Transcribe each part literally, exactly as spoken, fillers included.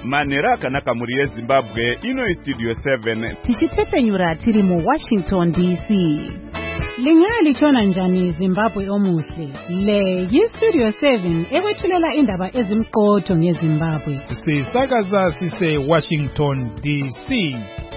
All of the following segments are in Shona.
Manera akanaka muri Zimbabwe ino studio seven. Tichitepenyura tiri mu Washington D C. Lingaya lichona njani Zimbabwe omuhle. Le yi studio seven ekwethulela indaba ezimqotho ngeZimbabwe. Sisakaza sise Washington D C.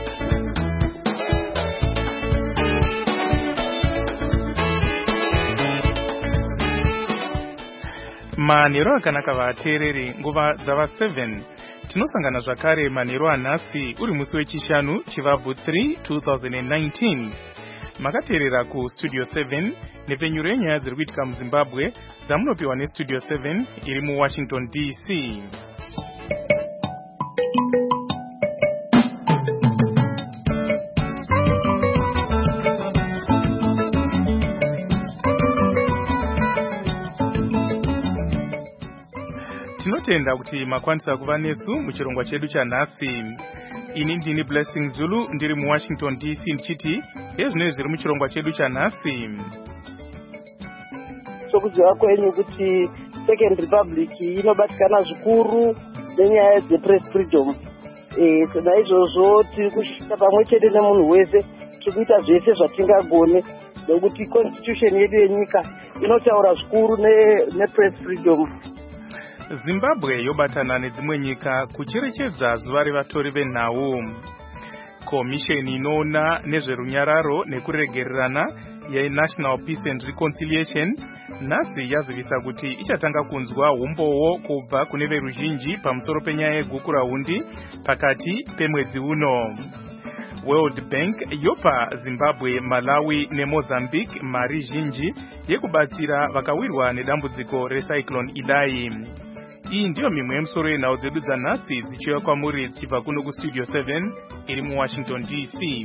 Manero akanaka vateereri nguva dzava seven. Tinosangana zvakare manero anhasi uri musi wechishanu chivabvu three twenty nineteen. Makateerera ku studio seven nepenyuro yenyaya dziri kuitika muZimbabwe dzamunopiwa nestudio seven iri mu Washington D C. Tinotenda kuti makwanisa kuva nesu muchirongwa chedu chanhasi. Ini ndini Blessing Zulu ndiri mu Washington D C ndichiti ezvinenge zviri muchirongwa chedu chanhasi. Sokuziva kwenyu kuti Second Republic inobatikana zvikuru nenyaya dzepress freedom. Eh, naizvozvo tiri kusvika pamwe chete nemunhu wese tiri kuita zvese zvatingagone nekuti constitution yedu yenyika inotaura zvikuru nepress freedom. Zimbabwe yobatana nedzimwe nyika kucherechedza zuva revatori venhau. Komisheni inoona nezverunyararo nekuregererana yeNational Peace and Reconciliation nhasi yazivisa kuti ichatanga kunzwa umbowo kubva kune veruzhinji pamusoro penyaya yegukurahundi pakati pemwedzi uno. World Bank yopa Zimbabwe, Malawi neMozambique mari zhinji yekubatsira vakawirwa nedambudziko recyclone Idai. Iyi ndiyo mimwe yemusoro yenhau dzedu dzanhasi dzichiuya kwamuri dzichibva kuno kustudio seven iri mu Washington D C.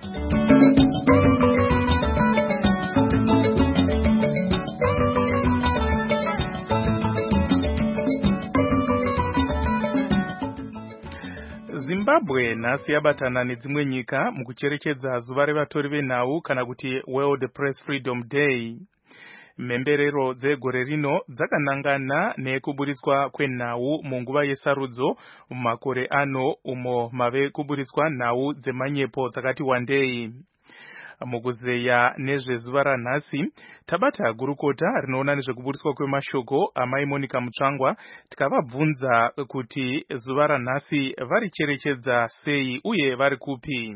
Zimbabwe nhasi yabatana nedzimwe nyika mukucherechedza zuva revatori venhau kana kuti World Press Freedom Day. Mhemberero dzegore rino dzakanangana nekuburitswa kwenhau munguva yesarudzo mumakore ano umo mave kuburitswa nhau dzemanyepo dzakati wandei. Mukuzeya nezvezuva ranhasi tabata gurukota rinoona nezvekuburitswa kwemashoko amai Monica Mutsvangwa tikavabvunza kuti zuva ranhasi varicherechedza sei uye vari kupi.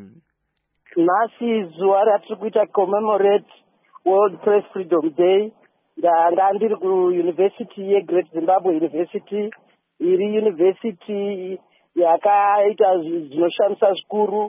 Nhasi zuva ratiri kuita commemorate World Press Freedom Day. Ndanga ndiri kuUniversity yeGreat Zimbabwe University. Iri university yakaita zvinoshamisa zvikuru,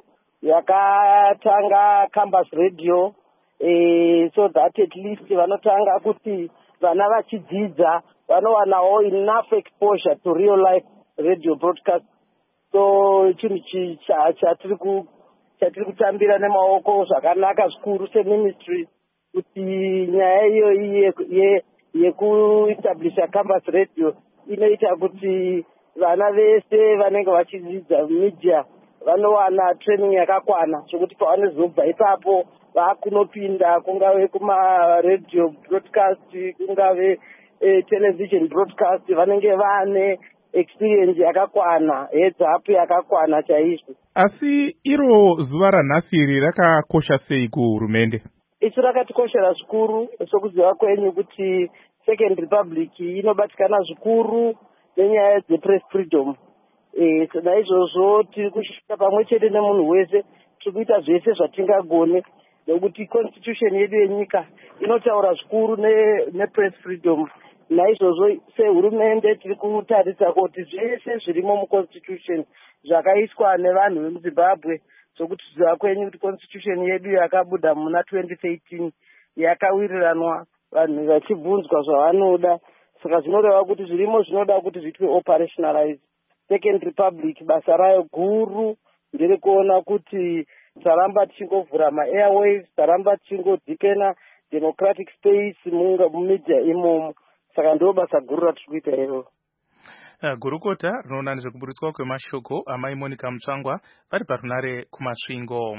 yakatanga campus radio, eh, so that at least vanotanga kuti vana vachidzidza vanowanawo enough exposure to real life radio broadcast. So chinhu chatiri ku chatiri kutambira nemaoko zvakanaka zvikuru seministry kuti nyaya iyo yekuestablisha campus radio inoita kuti vana vese vanenge vachidzidza media vanowana training yakakwana zvekuti pavanozobva ipapo vakunopinda kungave kuma-radio broadcast kungave eh, television broadcast vanenge vane experience yakakwana heads up yakakwana chaizvo. Asi iro zuva ranhasi iri rakakosha sei kuhurumende? Isu rakatikoshera zvikuru sokuziva kwenyu kuti Second Republic inobatikana zvikuru nenyaya dzepress freedom. Eh, naizvozvo tiri kusvika pamwe chete nemunhu wese tiri kuita zvese zvatingagone nekuti constitution yedu yenyika inotaura zvikuru nepress freedom. Naizvozvo sehurumende tiri kutarisa kuti zvese zvirimo muconstitution zvakaiswa nevanhu vemuZimbabwe sokuti ziva kwenyu kuti constitution yedu yakabuda muna twenty thirteen yakawiriranwa vanhu vachibvunzwa zvavanoda, saka zvinoreva kuti zvirimo zvinoda kuti zviitwe operationalize. Second Republic basa rayo guru ndiri kuona kuti taramba tichingovhura ma-airwaves, taramba tichingodhipena democratic space mumedia imomo, saka ndo basa guru ratiri kuita iro. Uh, gurukota rinoona nezvekuburitswa kwemashoko amai Monica Mutsvangwa vari parunare kumasvingo.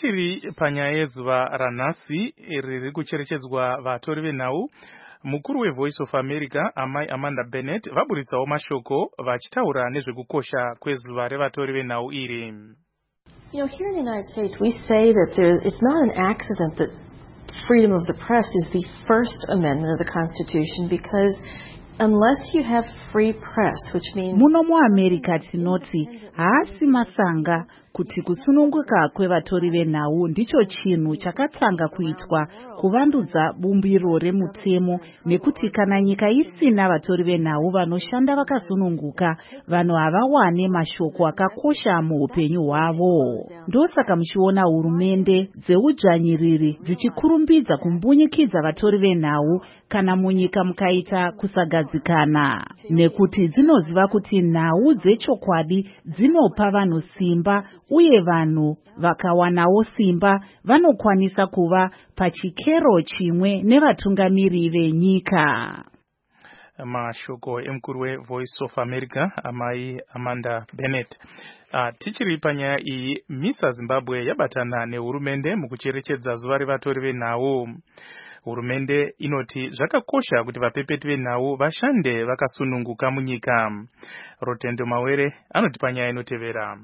tichiri panyaya yezuva ranhasi riri kucherechedzwa vatori venhau, mukuru weVoice of America amai Amanda Bennett vaburitsawo mashoko vachitaura nezvekukosha kwezuva revatori venhau iri. You know, here in the United States, we say that there, it's not an accident that freedom of the press is the First Amendment of the Constitution, because unless you have free press, which means muno muAmerica tinoti haasi masanga kuti kusununguka kwevatori venhau ndicho chinhu chakatsanga kuitwa kuvandudza bumbiro remutemo, nekuti kana nyika isina vatori venhau vanoshanda vakasununguka, vanhu havawane mashoko akakosha muupenyu hwavo. Ndosaka muchiona hurumende dzeudzvanyiriri dzichikurumbidza kumbunyikidza vatori venhau kana munyika mukaita kusagadzikana, nekuti dzinoziva kuti nhau dzechokwadi dzinopa vanhu simba, uye vanhu vakawanawo simba vanokwanisa kuva pachikero chimwe nevatungamiri venyika. Mashoko emukuru weVoice of America amai Amanda Bennett. Uh, tichiri panyaya iyi, Misa Zimbabwe yabatana nehurumende mukucherechedza zuva revatori venhau. Hurumende inoti zvakakosha kuti vapepeti venhau vashande vakasununguka munyika. Rotendo Mawere anoti panyaya inotevera.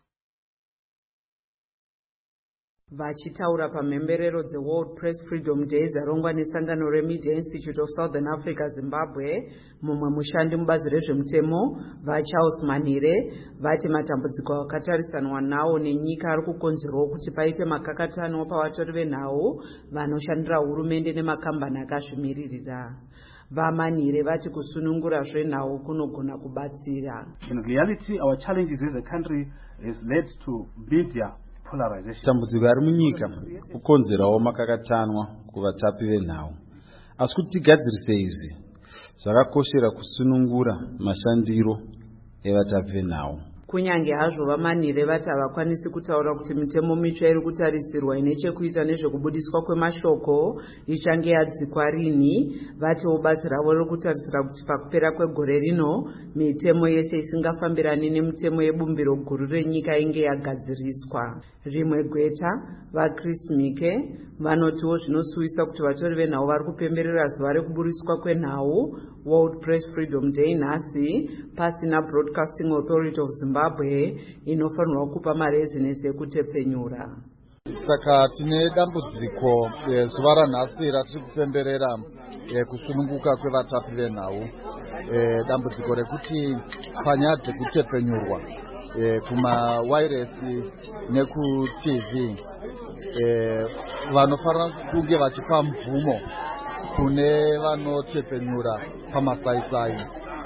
Vachitaura pamhemberero dzeWorld Press Freedom Day dzarongwa nesangano reMedia Institute of Southern Africa Zimbabwe, mumwe mushandi mubazi rezvemutemo vaCharles Manire vati matambudziko akatarisanwa nawo nenyika ari kukonzerwa kuti paite makakatano pavatori venhau vanoshandira hurumende nemakambani akazvimiririra. Vamanire vati kusunungura zvenhau kunogona kubatsira. In reality, our challenges as a country is led to media. Tambudziko ari munyika kukonzerawo makakatanwa kuvatapi venhau. Asi kuti tigadzirise izvi, zvakakoshera kusunungura mashandiro evatapi venhau. Kunyange hazvo Vamanire vati havakwanisi kutaura kuti mitemo mitsva iri kutarisirwa ine chekuita nezvekubudiswa kwemashoko ichange yadzikwa rini, vatiwo basa ravo riri kutarisira kuti pakupera kwegore rino mitemo yese isingafambirani nemitemo yebumbiro guru renyika inge yagadziriswa. Rimwe gweta, vaChris Mike, vanotiwo zvinosuwisa kuti vatori venhau vari kupemberera zuva rekuburiswa kwenhau World Press Freedom Day nhasi pasina Broadcasting Authority of Zimbabwe inofanirwa kupa marezinesi ekutepfenyura. Saka tine dambudziko zuva ranhasi ratiri kupemberera kusununguka kwevatapi venhau, dambudziko rekuti panyaya dzekutepfenyurwa kumawairesi nekutv vanofanira kunge vachipa mvumo kune vanotepfenyura pamasaisai.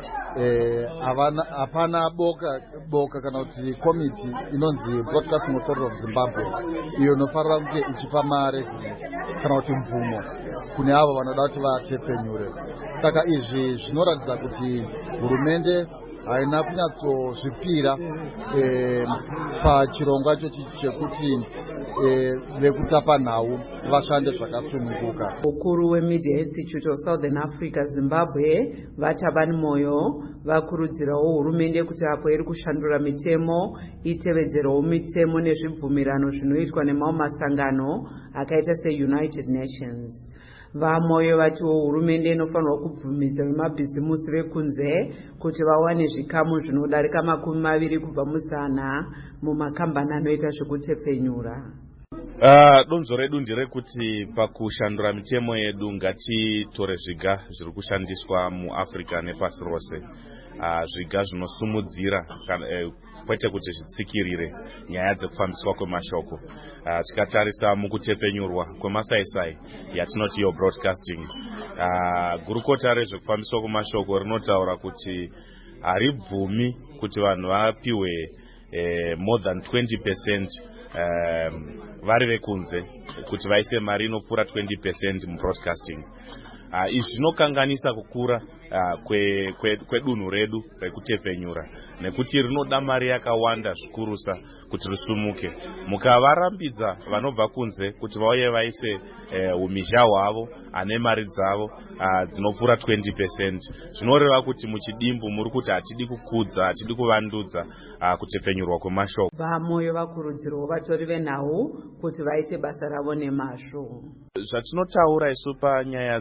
Hapana boka boka kana kuti komiti inonzi Broadcasting Authority of Zimbabwe iyo inofanira kunge ichipa mare kana kuti mvumo kune avo vanoda kuti vatepfenyure. Saka izvi zvinoratidza kuti hurumende haina kunyatsozvipira pachirongwa ichochi chekuti vekutapa nhau vashande zvakasununguka. Mukuru weMedia Institute of Southern Africa Zimbabwe vaTabani Moyo vakurudzirawo hurumende kuti apo iri kushandura mitemo itevedzerawo mitemo nezvibvumirano zvinoitwa nemamwe masangano akaita seUnited Nations. Vamoyo vatiwo hurumende inofanirwa kubvumidza vemabhizimusi vekunze kuti vawane zvikamu zvinodarika makumi maviri kubva muzana mumakambani anoita zvekutepfenyura. Uh, donzo redu nderekuti pakushandura mitemo yedu ngatitore zviga zviri kushandiswa muAfrica nepasi rose, uh, zviga zvinosumudzira uh, kwete kuti zvitsikirire nyaya dzekufambiswa kwemashoko. Uh, tikatarisa mukutepfenyurwa kwemasaisai yatinoti yo broadcasting, uh, gurukota rezvekufambiswa kwemashoko rinotaura kuti haribvumi kuti vanhu vapiwe uh, more than twenty percent um, vari vekunze kuti vaise mari inopfuura twenty percent mubroadcasting. Uh, izvi zvinokanganisa kukura uh, kwe, kwe, kwedunhu redu rekutepfenyura, nekuti rinoda mari yakawanda zvikurusa kuti risumuke. Mukavarambidza vanobva kunze kuti vauye vaise uh, umisha hwavo ane mari dzavo uh, dzinopfuura twenty percent, zvinoreva kuti muchidimbu muri kuti hatidi kukudza, hatidi kuvandudza uh, kutepfenyurwa kwemashoko. Vamwe vakurudzirwa vatori venhau kuti vaite basa ravo nemazvo. Zvatinotaura isu panyaya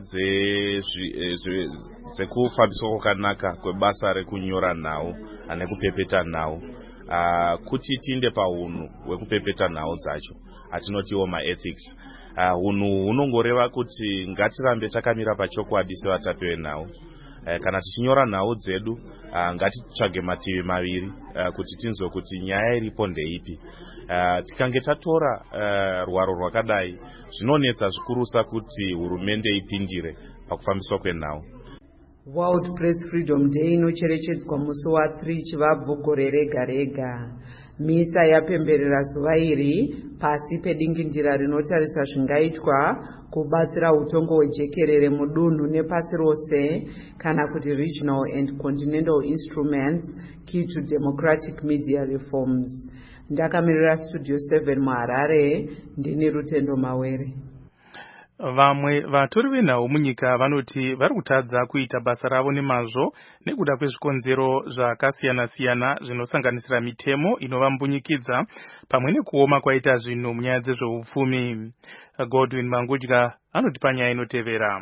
dzekufambiswa kwakanaka kwebasa rekunyora nhau nekupepeta nhau, uh, kuti tiinde paunhu hwekupepeta nhau dzacho atinotiwo maethics. Uh, unhu hunongoreva kuti ngatirambe takamira pachokwadi sevatapi venhau. Uh, kana tichinyora nhau dzedu uh, ngatitsvage mativi maviri uh, kuti tinzwe kuti nyaya iripo ndeipi. Uh, tikange tatora uh, rwaro rwakadai zvinonetsa zvikurusa kuti hurumende ipindire pakufambiswa kwenhau. World Press Freedom Day inocherechedzwa musi wa three chivabvu gore rega rega. Misa yapemberera zuva iri pasi pedingindira rinotarisa zvingaitwa kubatsira utongo hwejekerere mudunhu nepasi rose, kana kuti regional and continental instruments key to democratic media reforms. Ndakamirira Studio seven muHarare, ndini Rutendo Mawere. Vamwe vatori venhau munyika vanoti vari kutadza kuita basa ravo nemazvo nekuda kwezvikonzero zvakasiyana-siyana zvinosanganisira mitemo inovambunyikidza pamwe nekuoma kwaita zvinhu munyaya dzezveupfumi. Godwin Mangudya anotipa nyaya inotevera.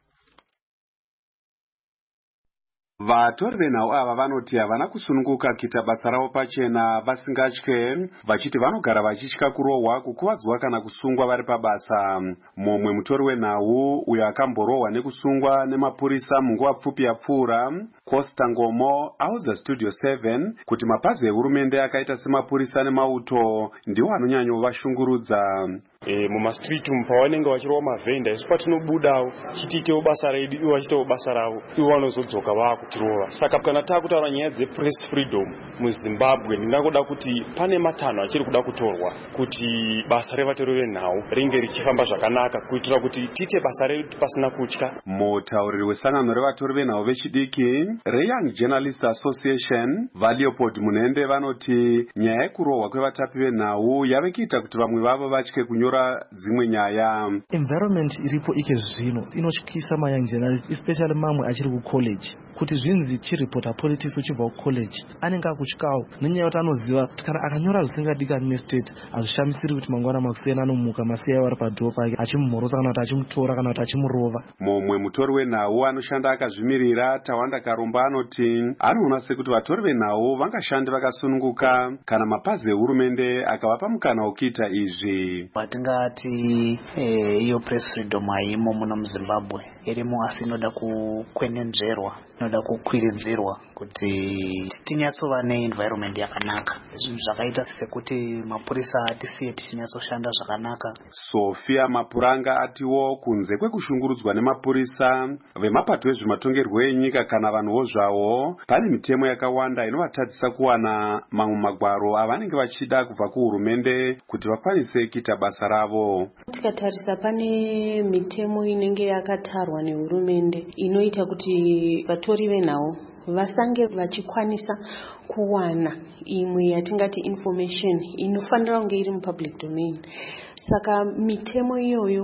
Vatori venhau ava vanoti havana kusununguka kuita basa ravo pachena vasingatye, vachiti vanogara vachitya kurohwa, kukuvadzwa kana kusungwa vari pabasa. Mumwe mutori wenhau uyo akamborohwa nekusungwa nemapurisa munguva pfupi yapfuura, Costa Ngomo, audza Studio seven kuti mapazi ehurumende akaita semapurisa nemauto ndiwo anonyanyovashungurudza. E, mumastreet pavanenge vachirowa mavhenda isu patinobudawo chitiitewo basa redu iwo vachitawo basa ravo, iwo vanozodzoka vakutirova. Saka kana taakutaura nyaya dzepress freedom muZimbabwe, ndingangoda kuti pane matanho achiri kuda kutorwa kuti basa revatori venhau ringe richifamba zvakanaka kuitira kuti tiite basa redu pasina kutya. Mutauriri wesangano revatori venhau vechidiki reYoung Journalists Association, vaLeopold Munende, vanoti nyaya yekurohwa kwevatapi venhau yave kuita kuti vamwe vavo vatye kunyora dzimwe nyaya. Environment iripo ike zvino inotyisa maYoung Journalists, especially mamwe achiri kucollege, kuti zvinzi chiripota politics uchibva kucollege anenge akutyawo nenyaya yekuti anoziva kuti kana akanyora zvisingadikanwi nestate hazvishamisiri kuti mangwana makusiyana anomuka masiya vari padhoo pake achimumhorosa kana kuti achimutora kana kuti achimurova. Mumwe mutori wenhau anoshanda akazvimirira, Tawanda Karumba, anoti anoona sekuti vatori venhau vangashande vakasununguka kana mapazi ehurumende akavapa mukana wokuita izvi. Watingati iyo eh, press freedom haimo muno muZimbabwe, irimo asi inoda kukwenenzverwa, inoda kukwiridzirwa kuti tinyatsova neenvironment yakanaka. Zvinhu zvakaita sekuti mapurisa atisiye tichinyatsoshanda zvakanaka. Sofia Mapuranga atiwo kunze kwekushungurudzwa nemapurisa, vemapato ezvematongerwo enyika kana vanhuwo zvavo, pane mitemo yakawanda inovatadzisa kuwana mamwe magwaro avanenge vachida kubva kuhurumende kuti vakwanise kuita basa ravo. Tikatarisa pane mitemo inenge yakatarwa nehurumende inoita kuti vatori venhau vasange vachikwanisa kuwana imwe yatingati information inofanira kunge iri mupublic domain. Saka mitemo iyoyo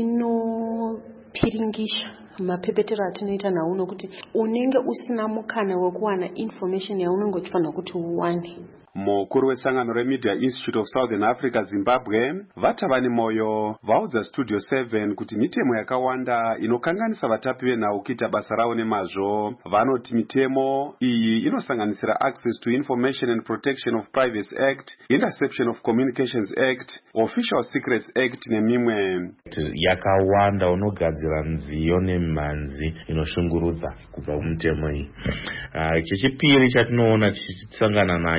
inopiringisha mapepetero atinoita nawo nokuti unenge usina mukana wekuwana information yaunenge uchifanira kuti uwane. Mukuru wesangano reMedia Institute of Southern Africa Zimbabwe, Vatavani Moyo, vaudza Studio seven kuti mitemo yakawanda inokanganisa vatapi venhau kuita basa ravo nemazvo. Vanoti mitemo iyi inosanganisira Access to Information and Protection of Privacy Act, Interception of Communications Act, Official Secrets Act nemimwe. Yakawanda unogadzira nziyo nemhanzi inoshungurudza kubva mumitemo iyi. Uh, chechipiri chatinoona tichisangana nacho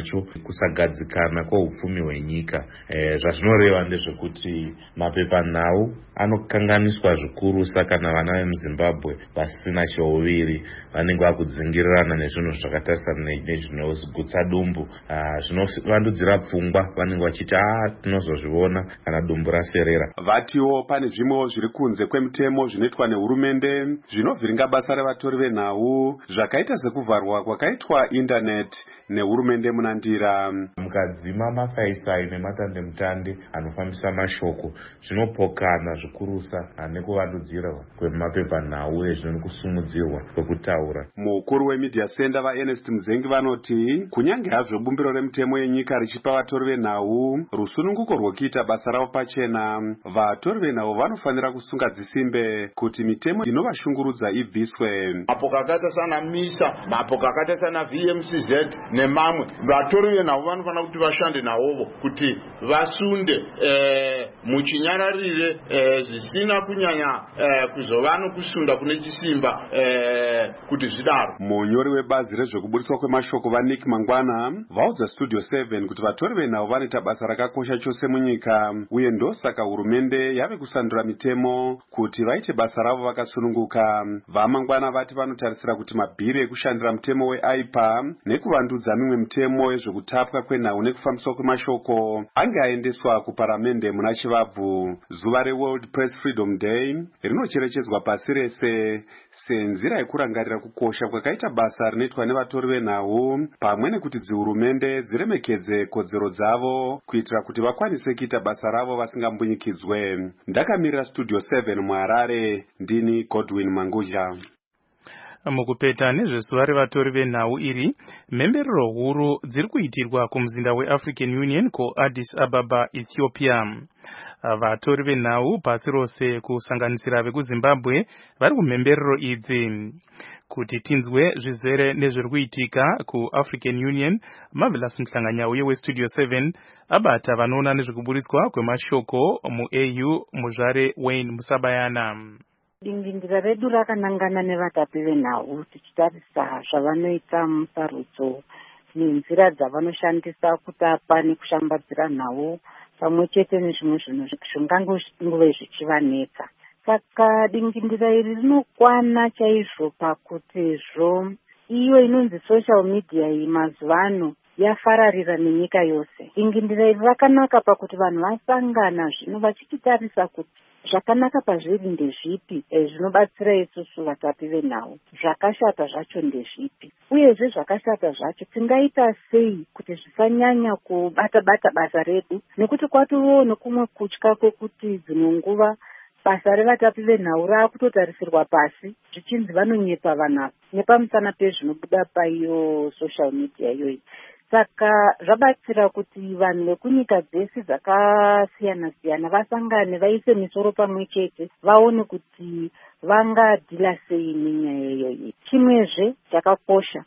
kusagadzikana kweupfumi hwenyika. E, zvazvinoreva ndezvekuti mapepanhau anokanganiswa zvikurusa kana vana vemuzimbabwe vasina cheuviri vanenge vakudzingirirana nezvinhu zvakatarisana nezvinogutsa dumbu, zvinovandudzira pfungwa, vanenge vachiti a tinozozviona kana dumbu raserera. Vatiwo pane zvimwewo zviri kunze kwemutemo zvinoitwa nehurumende zvinovhiringa basa revatori venhau, zvakaita sekuvharwa kwakaitwa indaneti nehurumende munandira. Mukadzima masaisai nematandemutande anofambisa mashoko, zvinopokana zvikurusa nekuvandudzirwa kwemapepanhau ezvino nekusumudzirwa kwekutaura. Mukuru wemedia center vaErnest Muzengi vanoti kunyange hazvo bumbiro remutemo yenyika richipa vatori venhau rusununguko rwokuita basa ravo pachena, vatori venhau vanofanira kusunga dzisimbe kuti mitemo inovashungurudza ibviswe. Mapoka akaita sana MISA, mapoka akaita sana V M C Z nemamwe, vatori venhau vanofanira kuti vashande nawovo kuti vasunde eh, muchinyararire eh, zvisina kunyanya eh, kuzova nokusunda kune chisimba eh, kuti zvidaro. Munyori webazi rezvekubudiswa kwemashoko vaNick Mangwana vaudza Studio seven kuti vatori venhau vanoita basa rakakosha chose munyika, uye ndosaka hurumende yave kusandura mitemo kuti vaite basa ravo vakasununguka. VaMangwana vati vanotarisira kuti mabhiri ekushandira mutemo weAIPA nekuvandudza mimwe mitemo yezvekutapwa kwenhau nekufambiswa kwemashoko ange aendeswa kuparamende muna Chivabvu. Zuva reWorld Press Freedom Day rinocherechedzwa pasi rese senzira yekurangarira kukosha kwakaita basa rinoitwa nevatori venhau, pamwe nekuti dzihurumende dziremekedze kodzero dzavo kuitira kuti vakwanise kuita basa ravo vasingambunyikidzwe. Ndakamirira Studio seven muHarare, ndini Godwin Manguzha. Mukupeta nezvezuva revatori venhau iri, mhemberero huru dziri kuitirwa kumuzinda weAfrican Union kuAddis Ababa, Ethiopia. Vatori venhau pasi rose kusanganisira vekuZimbabwe vari kumhemberero idzi. Kuti tinzwe zvizere nezviri kuitika kuAfrican Union, Marvelous Mhlanganyauye weStudio seven abata vanoona nezvekubudiswa kwemashoko muA U muzvare Wayne Musabayana. Dingindira redu rakanangana nevatapi venhau tichitarisa zvavanoita musarudzo nenzira dzavanoshandisa kutapa nekushambadzira nhau pamwe chete nezvimwe zvinhu zvingange zvichivanetsa. Saka dingindira iri rinokwana chaizvo pakutizvo iyo inonzi social media iyi mazuva ano yafararira nenyika yose. Dingindira iri rakanaka pakuti vanhu vasangana zvino vachitarisa kuti zvakanaka pazviri ndezvipi zvinobatsira isusu vatapi venhau, zvakashata zvacho ndezvipi, uyezve zvakashata zvacho tingaita sei kuti zvisanyanya kubata-bata basa redu, nekuti kwatovo nekumwe kutya kwekuti dzimwe nguva basa revatapi venhau raakutotarisirwa pasi zvichinzi vanonyepa vanhu nepamusana pezvinobuda paiyo social media iyoyi. Saka zvabatsira kuti vanhu vekunyika dzese dzakasiyana-siyana vasangane vaise misoro pamwe chete vaone kuti vangadhila sei nenyaya iyoyi. Chimwezve chakakosha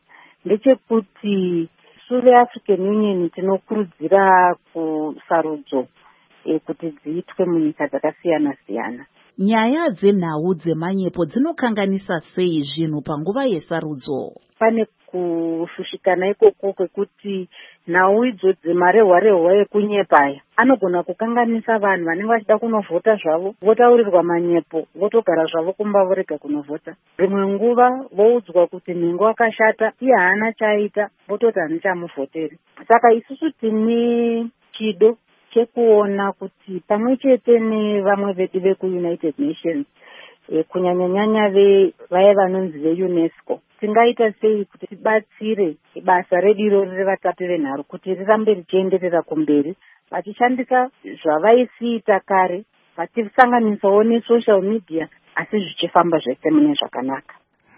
ndechekuti sure African Union tinokurudzira kusarudzo e, kuti dziitwe munyika dzakasiyana-siyana. Nyaya dzenhau dzemanyepo dzinokanganisa sei zvinhu panguva yesarudzo? Pane kushushikana ikoko kwekuti nhau idzo dzemarehwa-rehwa ekunyepaya anogona kukanganisa vanhu vanenge vachida kunovhota zvavo, votaurirwa manyepo, votogara zvavo kumba vorega kunovhota. Rimwe nguva voudzwa kuti nhengo akashata, iye haana chaita, vototi hanichamuvhoteri. Saka isusu tine chido chekuona kuti pamwe chete nevamwe vedu vekuUnited Nations e, kunyanya-nyanya vaya vanonzi veUNESCO, tingaita sei kuti tibatsire basa redu irori revatapi venhau kuti rirambe richienderera kumberi vachishandisa zvavaisiita kare, vachisanganisawo nesocial media asi zvichifamba zvese mune zvakanaka.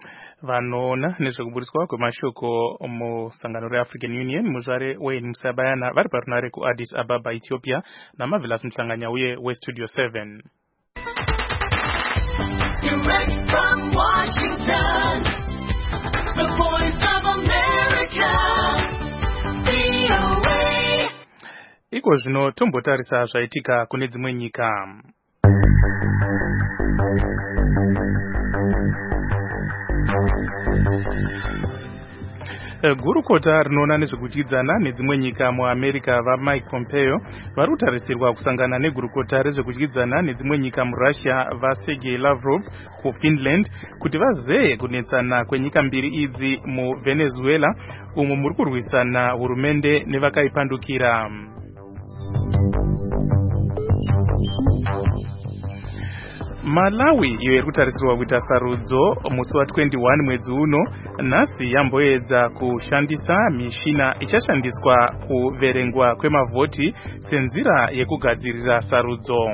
Vanoona nezvekubudiswa kwemashoko musangano reAfrican Union muzvare Wayne Musabayana vari parunare kuAddis Ababa, Ethiopia, naMarvelous Mhlanganyauye weStudio seven. Direct from Washington, the voice of America, V O A. Iko zvino tombotarisa zvaitika kune dzimwe nyika. Gurukota rinoona nezvekudyidzana nedzimwe nyika muAmerica vaMike Pompeo vari kutarisirwa kusangana negurukota rezvekudyidzana nedzimwe nyika muRussia vaSergei Lavrov kuFinland kuti vazeye kunetsana kwenyika mbiri idzi muVenezuela umo muri kurwisana hurumende nevakaipandukira. Malawi iyo iri kutarisirwa kuita sarudzo musi wa twenty-one mwedzi uno nhasi yamboedza kushandisa mishina ichashandiswa kuverengwa kwemavhoti senzira yekugadzirira sarudzo.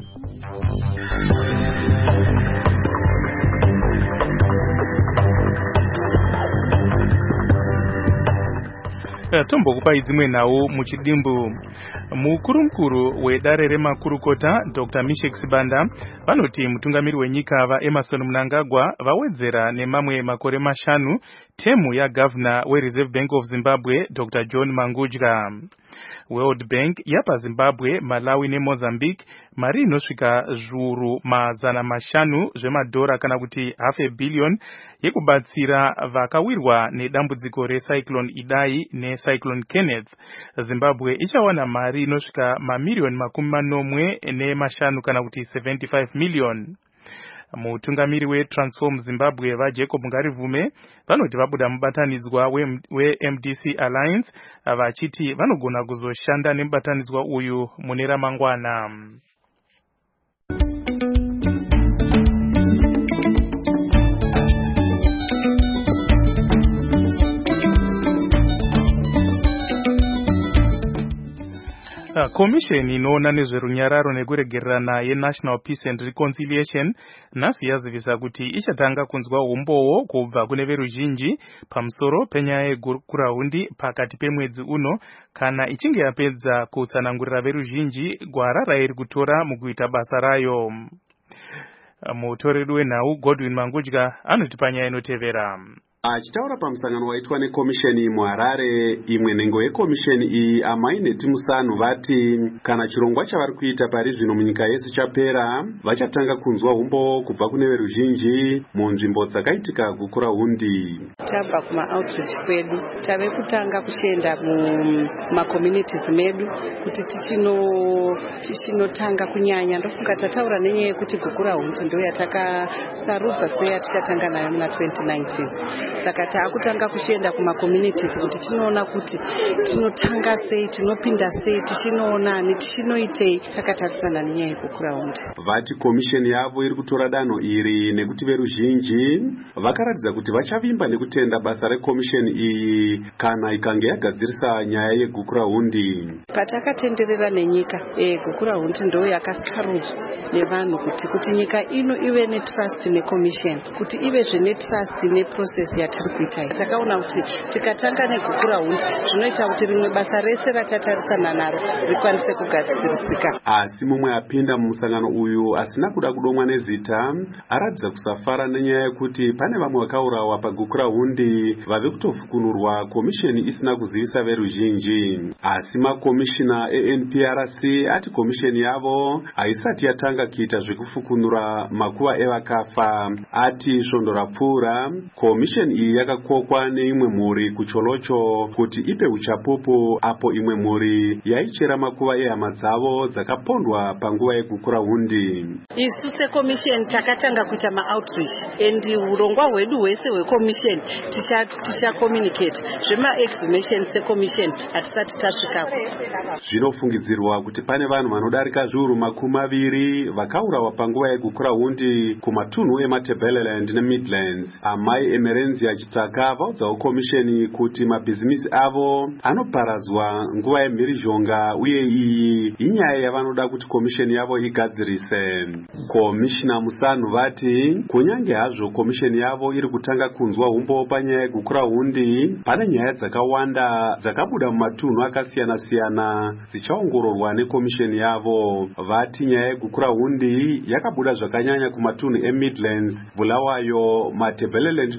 Tombokupai dzimwe nhau muchidimbu. Mukurumkuru wedare remakurukota Doctor Mishek Sibanda vanoti mutungamiri wenyika vaEmerson Mnangagwa vawedzera nemamwe makore mashanu temu yaGavana weReserve Bank of Zimbabwe Doctor John Mangudya. World Bank yapa Zimbabwe, Malawi neMozambique mari inosvika zviuru mazana mashanu zvemadhora kana kuti half a billion yekubatsira vakawirwa nedambudziko recyclone Idai necyclone Kenneth. Zimbabwe ichawana mari inosvika mamiliyoni makumi manomwe nemashanu kana kuti seventy-five million. Mutungamiri weTransform Zimbabwe vaJacob Ngarivume vanoti vabuda mubatanidzwa weM D C Alliance vachiti vanogona kuzoshanda nemubatanidzwa uyu mune ramangwana. Commission inoona nezverunyararo nekuregererana yeNational Peace and Reconciliation nhasi yazivisa kuti ichatanga kunzwa umbowo kubva kune veruzhinji pamusoro penyaya yeguraundi pakati pemwedzi uno kana ichinge yapedza kutsanangurira veruzhinji gwara rairi kutora mukuita basa rayo. Mutoreri wenhau Godwin Mangudya anoti panyaya inotevera. Achitaura pamusangano waitwa nekomisheni muHarare, imwe nhengo yekomisheni iyi Amaine Timusanu vati kana chirongwa chavari kuita pari zvino munyika yese chapera vachatanga kunzwa umbo kubva kune veruzhinji munzvimbo dzakaitika gukurahundi. Tabva kuma-outreach kwedu tave kutanga kushenda mumakommunities medu kuti tichinotanga kunyanya. Ndofunga tataura nenyaya yekuti gukurahundi ndo yatakasarudza seyatichatanga nayo muna twenty nineteen. Saka taakutanga kushenda kuma-communities kuti tinoona kuti tinotanga sei, tinopinda sei, tichinoona ni tichinoitei takatarisana nenyaya yegukurahundi. Vati komisheni yavo iri kutora danho iri nekuti veruzhinji vakaratidza kuti vachavimba nekutenda basa rekomisheni iyi kana ikange yagadzirisa nyaya yegukurahundi. Patakatenderera nenyika e gukurahundi ndo yakasarudzwa nevanhu kuti kuti nyika ino ive netrust nekomisheni, kuti ive zvine trust neprocess yatari kuita. Takaona kuti tikatanga negukurahundi zvinoita kuti rimwe basa rese ratatarisana naro rikwanise kugadzirisika. Asi mumwe apinda mumusangano uyu asina kuda kudomwa nezita aradza kusafara nenyaya yekuti pane vamwe vakaurawa pagukurahundi vave kutofukunurwa komisheni isina kuzivisa veruzhinji. Asi makomishina eN P R C ati komisheni yavo haisati yatanga kuita zvekufukunura makuva evakafa. Ati svondo rapfuura komisheni iyi yakakokwa neimwe mhuri kucholocho kuti ipe uchapupu apo imwe mhuri yaichera makuva ehama dzavo dzakapondwa panguva yegukurahundi. Isu sekomisheni takatanga kuita ma-outreach and urongwa hwedu hwese hwekomisheni ticha-communicate zvema-exhumation sekomisheni hatisati tasvikapo. Zvinofungidzirwa kuti pane vanhu vanodarika zviuru makumi maviri vakaurawa panguva yegukurahundi kumatunhu eMatabeleland neMidlands. Amai Emerenzi achitsaka vaudzawo komisheni kuti mabhizimisi avo anoparadzwa nguva yemhirizhonga uye iyi inyaya yavanoda kuti komisheni yavo igadzirise. Komishina Musanu vati kunyange hazvo komisheni yavo iri kutanga kunzwa umbo panyaya yegukurahundi, pane nyaya dzakawanda dzakabuda mumatunhu akasiyana-siyana dzichaongororwa nekomisheni yavo. Vati nyaya yegukurahundi yakabuda zvakanyanya kumatunhu eMidlands, Bulawayo, Matabeleland North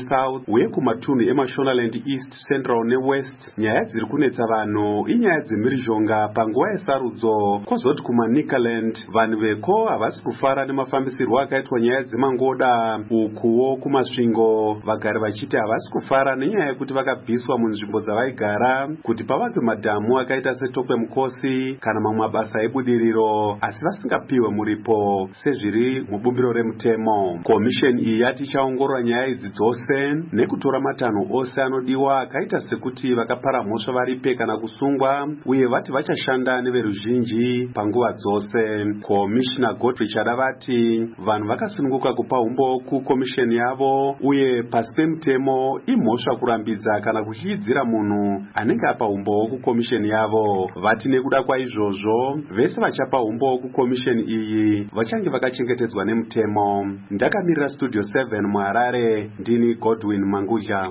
nesouth uye kumatunhu emashonaland east, central newest. Nyaya dziri kunetsa vanhu inyaya dzemhirizhonga panguva yesarudzo. Kwozoti kumanikaland vanhu veko havasi kufara nemafambisirwo akaitwa nyaya dzemangoda. Ukuwo kumasvingo vagari vachiti havasi kufara nenyaya yekuti vakabviswa munzvimbo dzavaigara kuti pavakwe madhamu akaita setokwe mukosi kana mamwe mabasa ebudiriro, asi vasingapiwe muripo sezviri mubumbiro remutemo. Komisheni iyi yati ichaongorora nyaya idzi dzose nekutora matanho ose anodiwa akaita sekuti vakapara mhosva varipe kana kusungwa, uye vati vachashanda neveruzhinji panguva dzose. Komishina Godfrey Chada vati vanhu vakasununguka kupa umbo kukomisheni yavo, uye pasi pemutemo imhosva kurambidza kana kuchiidzira munhu anenge apa umbo kukomisheni yavo. Vati nekuda kwaizvozvo vese vachapa umbo kukomisheni iyi vachange vakachengetedzwa nemutemo. Ndakamirira Studio seven muHarare, ndini Godwin Mangudya.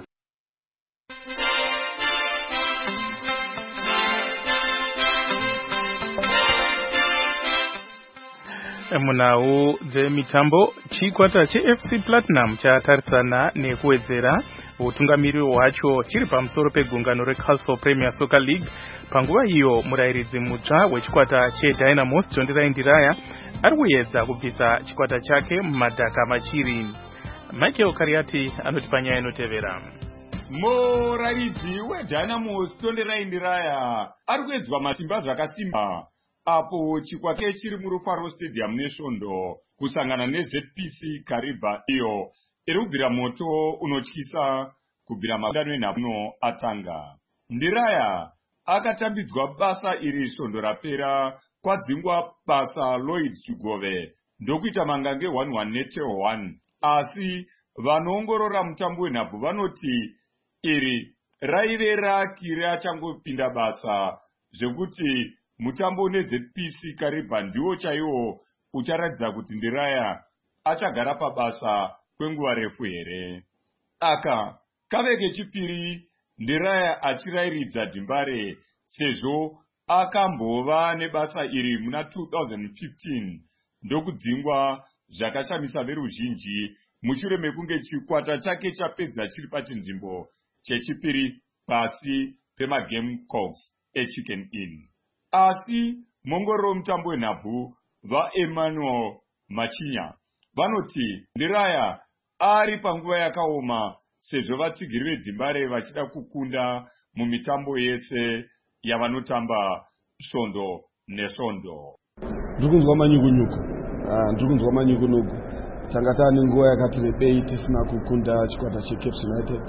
Munhau dzemitambo, chikwata cheF C Platinum chatarisana nekuwedzera utungamiriri hwacho chiri pamusoro pegungano reCastle Premier Soccer League. Panguva iyo murayiridzi mutsva wechikwata cheDynamos John Raindiraya ari kuedza kubvisa chikwata chake mumadhaka machiri. Michael Kariati anoti panyaya inotevera. Murayiridzi weDynamos John Raindiraya ari kuedzwa masimba zvakasimba apo chikwata chiri muRufaro Stadium nesvondo kusangana neZ P C Kariba iyo iri kubvira moto unotyisa kubvira makundano enhabvuno atanga. Ndiraya akatambidzwa basa iri svondo rapera kwadzingwa basa Lloyd Chigove ndokuita mangange one one neteo one, asi vanoongorora mutambo wenhabvu vanoti iri raive raki achangopinda basa zvekuti mutambo neZ P C Kariba ndiwo chaiwo ucharatidza kuti Ndiraya achagara pabasa kwenguva refu here. Aka kave kechipiri Ndiraya achirayiridza Dhimbare sezvo akambova nebasa iri muna two thousand fifteen ndokudzingwa zvakashamisa veruzhinji mushure mekunge chikwata chake chapedza chiri pachinzvimbo chechipiri pasi pemaGamecocks eChicken Inn. Asi mongororo womutambo wenhabvu vaEmmanuel Machinya vanoti Ndiraya ari panguva yakaoma sezvo vatsigiri veDhimbare vachida kukunda mumitambo yese yavanotamba svondo nesvondo. Ndikunzwa manyukunyuku, ndikunzwa manyukunyuku. Tanga tane nguva yakati rebei tisina kukunda chikwata cheCaps United.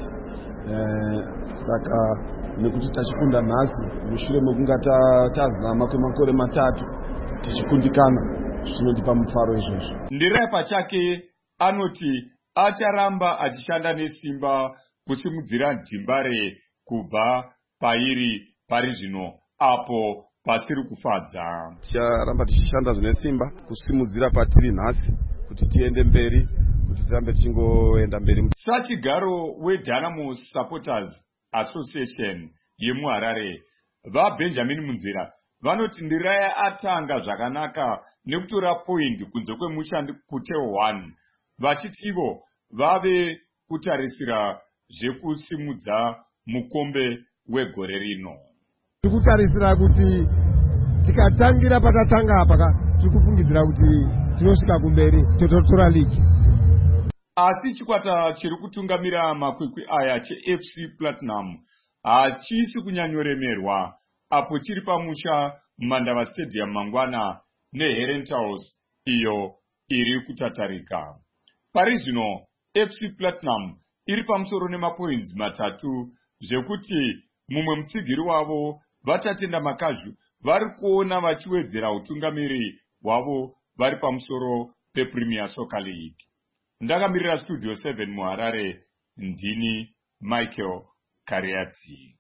Saka nekuti tachikunda nhasi mushure mekunga tazama kwemakore matatu tichikundikana zvinodipa mufaro izvozvo. Ndiraya pachake anoti acharamba achishanda nesimba kusimudzira Dhimbare kubva pairi pari zvino apo pasiri kufadza. Ticharamba tichishanda zvine simba kusimudzira patiri nhasi kuti tiende mberi, kuti tirambe tichingoenda mberi. Sachigaro weDynamos Supporters Association yemuHarare vaBenjamin Munzira vanoti Ndiraya atanga zvakanaka nekutora point kunze kwemushandi kuteo one, vachiti ivo vave kutarisira zvekusimudza mukombe wegore rino. Tikutarisira kuti tikatangira patatanga apa tikufungidzira kuti tinosvika kumberi tototora league. Asi chikwata chiri kutungamira makwikwi aya cheF C Platinum hachisi kunyanyoremerwa apo chiri pamusha mumandava Stadium mangwana neHerentals iyo iri kutatarika. Pari zvino F C Platinum iri pamusoro nemapoints matatu zvekuti mumwe mutsigiri wavo vatatenda makazhu vari kuona vachiwedzera utungamiri hwavo vari pamusoro pePremier Soccer League. Ndakamirira Studio seven muHarare, ndini Michael Kariati.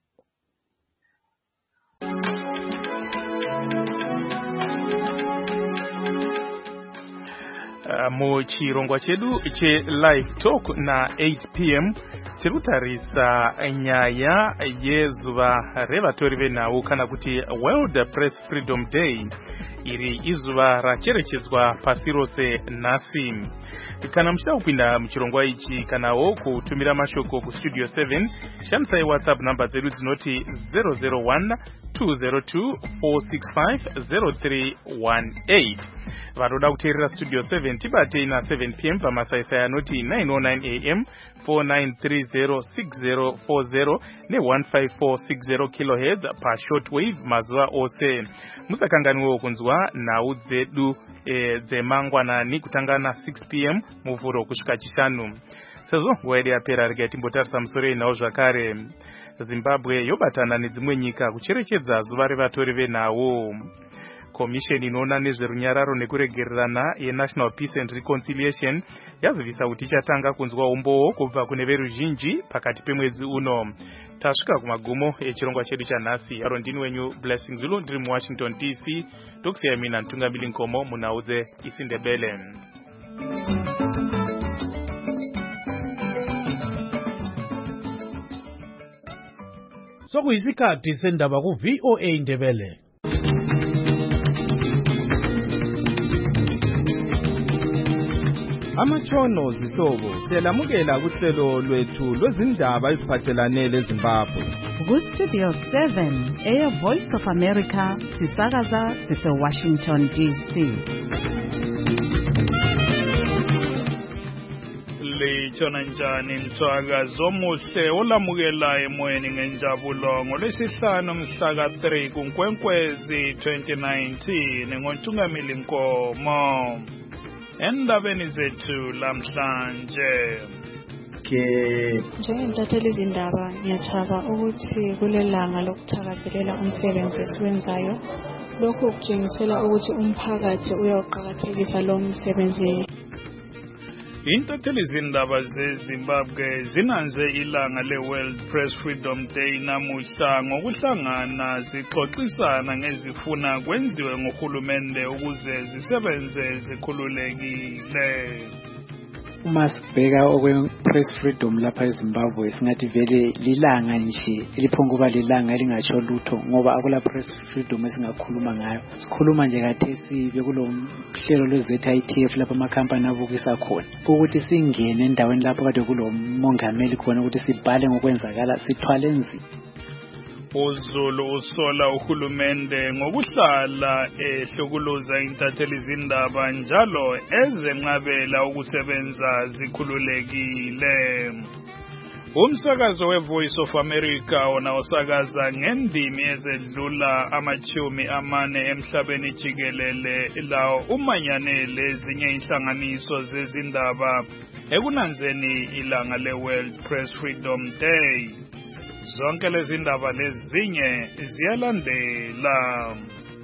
mu chirongwa chedu che live talk na eight p m tirikutarisa nyaya yezuva revatori venhau kana kuti World Press Freedom Day, iri izuva racherechedzwa pasi rose nhasi. Kana muchida kupinda muchirongwa ichi kanawo kutumira mashoko ku studio seven, shandisai WhatsApp number dzedu dzinoti zero zero one two zero two four six five zero three one eight. Varoda kuteerera studio seven tibate na seven p m pamasaisai anoti nine oh nine a m four nine three zero six zero four zero ne one five four six zero kilohertz pa shortwave mazuva ose. Musakanganiwo kunzwa nhau dzedu e, dzemangwanani kutangana six p m muvhuro kusvika chishanu. Sezvo nguva yedu yapera, regai timbotarisa musoro yenhau zvakare. Zimbabwe yobatana nedzimwe nyika kucherechedza zuva revatori venhau. Komisheni inoona nezverunyararo nekuregererana yeNational Peace and Reconciliation yazivisa kuti ichatanga kunzwa umbowo kubva kune veruzhinji pakati pemwedzi uno. Tasvika kumagumo echirongwa chedu chanhasi. Aro ndini wenyu Blessing Zulu, ndiri muWashington D C, ndokusiyai mina Ntungamili Nkomo munhau dzeIsindebele. Sokuyisikhathi sendaba ku V O A Ndebele. Amachono zihlobo siyalamukela kuhlelo lwethu lwezindaba eziphathelane leZimbabwe. Ku Studio seven, Air Voice of America, sisakaza sise Washington D C. Lichona njani mthwakazo omuhle olamukela emoyeni ngenjabulo ngolwesihlanu mhla three kuNkwenkwezi twenty nineteen ngoNtungamili Nkomo. Endabeni zethu lamhlanje ke njengentatheli izindaba ngiyathaba ukuthi kulelanga lokuthakazelela umsebenzi esiwenzayo. Lokhu kutshengisela ukuthi umphakathi uyawuqhakathekisa lo msebenzi. Intatheli izindaba zeZimbabwe zinanze ilanga le-World Press Freedom Day namuhla ngokuhlangana zixoxisana ngezifuna kwenziwe nguhulumende ukuze zisebenze zikhululekile. Uma sibheka okwe-press freedom lapha eZimbabwe singathi vele lilanga nje eliphonguba lilanga elingatsho lutho ngoba akula press freedom esingakhuluma ngayo. Sikhuluma nje kathesi bekulo hlelo lwe-Z I T F lapha amakhampani abukisa khona ukuthi singene endaweni lapho kade kulo mongameli khona ukuthi sibhale ngokwenzakala sithwale nzima. uZulu usola uhulumende ngokuhlala ehlokuluza intatheli izindaba njalo ezenqabela ukusebenza zikhululekile. Umsakazo weVoice of America ona osakaza ngendimi ezedlula amachumi amane emhlabeni jikelele lawo umanyanele ezinye inhlanganiso zezindaba ekunanzeni ilanga le-World Press Freedom Day. Zonke lezi ndaba lezinye ziyalandela.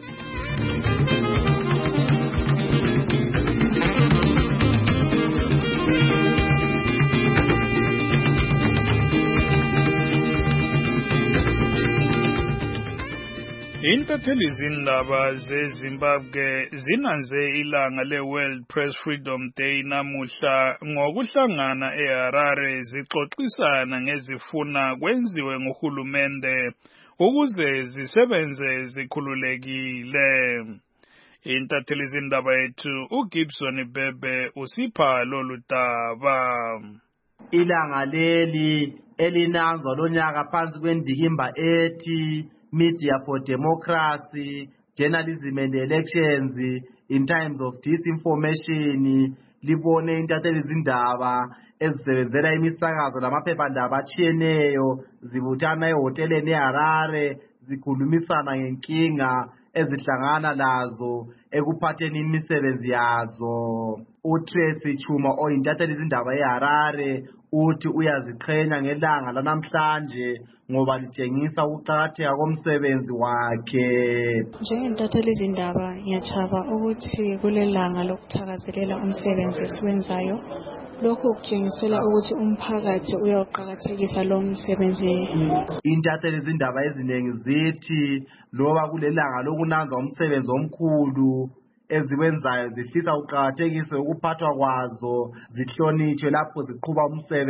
Intatheli izindaba zeZimbabwe zinanze ilanga le-World Press Freedom Day namuhla ngokuhlangana eHarare zixoxisana ngezifuna kwenziwe nguhulumende ukuze zisebenze zikhululekile. Intatheli izindaba yethu uGibson Bebe usipha lolu daba. Ilanga leli elinanzwa lonyaka phansi kwendikimba ethi Media for Democracy, Journalism and Elections in Times of Disinformation, libone intatheli izindaba ezisebenzela imisakazo lamaphephandaba atshiyeneyo zibuthana ehoteleni eHarare zikhulumisana ngenkinga ezihlangana lazo ekuphatheni imisebenzi yazo. uTracy Chuma oyintatheli izindaba eHarare uthi uyaziqhenya ngelanga lanamhlanje ngoba litshengisa ukuqakatheka komsebenzi wakhe. Njengentatheli izindaba ngiyathaba ukuthi kulelanga lokuthakazelela umsebenzi esiwenzayo. Lokhu kutshengisela ukuthi umphakathi uyawuqhakathekisa lo msebenzi. Intatheli izindaba eziningi zithi loba kulelanga lokunanza umsebenzi omkhulu eziwenzayo zihlisa uqakathekiswe ukuphathwa kwazo zihlonitshwe lapho ziqhuba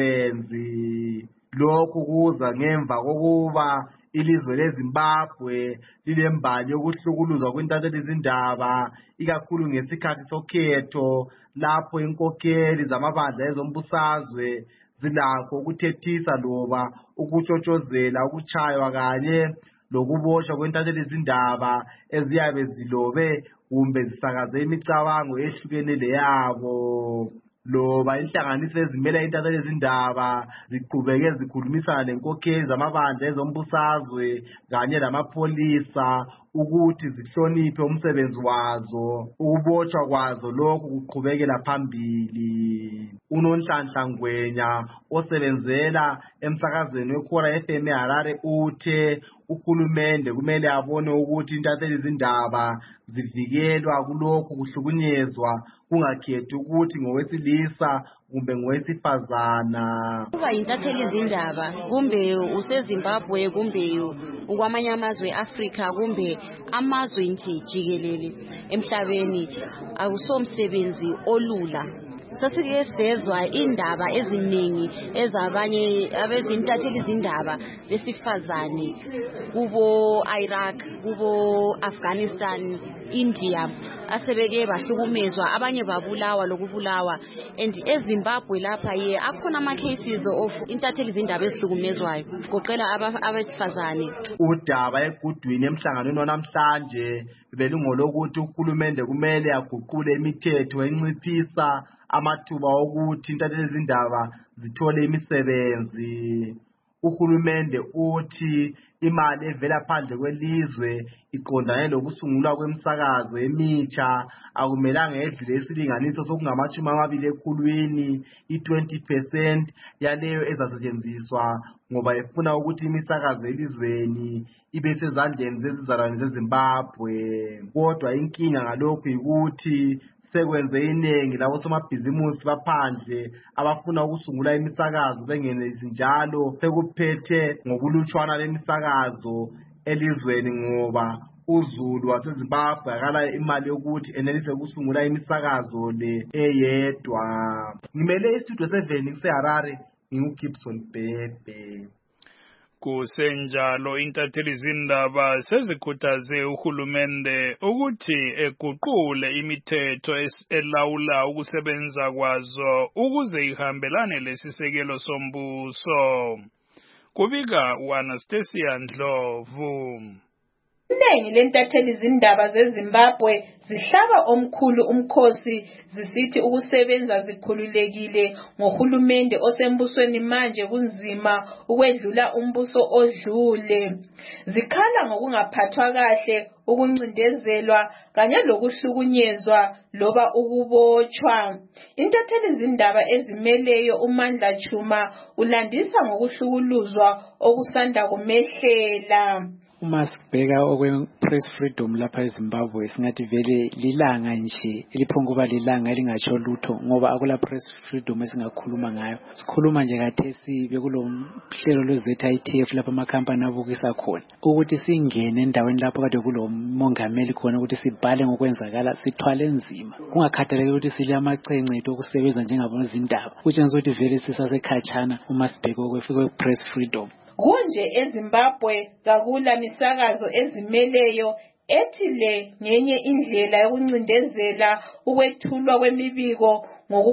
umsebenzi. Lokhu kuza ngemva kokuba ilizwe leZimbabwe lilembali yokuhlukuluzwa kwintatheli zindaba ikakhulu ngesikhathi sokhetho lapho inkokheli zamabandla ezombusazwe zilakho ukuthethisa loba ukutshotshozela ukutshaywa kanye lokuboshwa kwentatheli zindaba eziyabe zilobe kumbe zisakaze imicabango ehlukene leyabo. Loba inhlanganiso ezimela intatheli zindaba ziqhubeke zikhulumisana lenkokheli zamabandla ezombusazwe kanye lamapholisa ukuthi zihloniphe umsebenzi wazo, ukubotshwa kwazo lokhu kuqhubekela phambili. UNonhlanhla Ngwenya osebenzela emsakazweni weKhora F M eHarare uthe uhulumende kumele abone ukuthi intatheli zindaba zivikelwa kulokhu kuhlukunyezwa kungakhethi ukuthi ngowesilisa kumbe ngowesifazana. Kuba intatheli zindaba kumbe useZimbabwe kumbe ukwamanye amazwe eAfrika kumbe amazwe nje jikelele emhlabeni akusomsebenzi olula. Sasike sezwa indaba eziningi ezabanye abezintatheli zindaba besifazane kubo Iraq, kubo Afghanistan, India asebeke bahlukumezwa, abanye babulawa lokubulawa. And eZimbabwe lapha ye akhona ama cases of intatheli zindaba ezihlukumezwayo goqela abesifazane. Udaba egudwini emhlanganweni wanamhlanje belungolokuthi uhulumende kumele aguqule imithetho enciphisa amathuba okuthi intatheli zindaba zithole imisebenzi. Uhulumende uthi imali evela phandle kwelizwe iqondane lokusungulwa kwemsakazo emitsha akumelanga edlule isilinganiso sokungamashumi amabili ekhulwini i-twenty percent yaleyo ezasetshenziswa ngoba efuna ukuthi imisakazo elizweni ibe sezandleni zezizalwane zeZimbabwe. Kodwa inkinga ngalokhu yikuthi sekwenze iningi labo somabhizimusi baphandle abafuna ukusungula imisakazo bengenelisi njalo sekuphethe ngokulutshwana lemisakazo elizweni ngoba uZulu waseZimbabwe akala imali yokuthi enelise ukusungula imisakazo le eyedwa. Ngimele istudio seven seHarare nginguGibson Bhebhe. Kusenjalo intatheli zindaba sezikhuthaze uhulumende ukuthi eguqule imithetho elawula ukusebenza kwazo ukuze ihambelane lesisekelo sombuso. Kubika uAnastasia Ndlovu. Iningi lentatheli zindaba zeZimbabwe zihlaba omkhulu umkhosi zisithi ukusebenza zikhululekile ngohulumende osembusweni manje kunzima ukwedlula umbuso odlule. Zikhala ngokungaphathwa kahle, ukuncindezelwa kanye lokuhlukunyezwa loba ukubotshwa. Intatheli zindaba ezimeleyo uMandla Chuma ulandisa ngokuhlukuluzwa okusanda kumehlela. Uma sibheka okwe-press freedom lapha eZimbabwe singathi vele lilanga nje eliphonguba lilanga elingatsho lutho ngoba akula press freedom esingakhuluma ngayo. Sikhuluma nje kathesi bekulo hlelo lwe-Z I T F lapha amakhampani abukisa khona ukuthi singene endaweni lapho kade kulo mongameli khona ukuthi sibhale ngokwenzakala sithwale nzima kungakhathaleki ukuthi sile amacenceto okusebenza njengabozindaba kutshengisa ukuthi vele sisasekhatshana uma sibheka okwe-press freedom. Kunje eZimbabwe kakula misakazo ezimeleyo ethi le ngenye indlela yokuncindezela ukwethulwa kwemibiko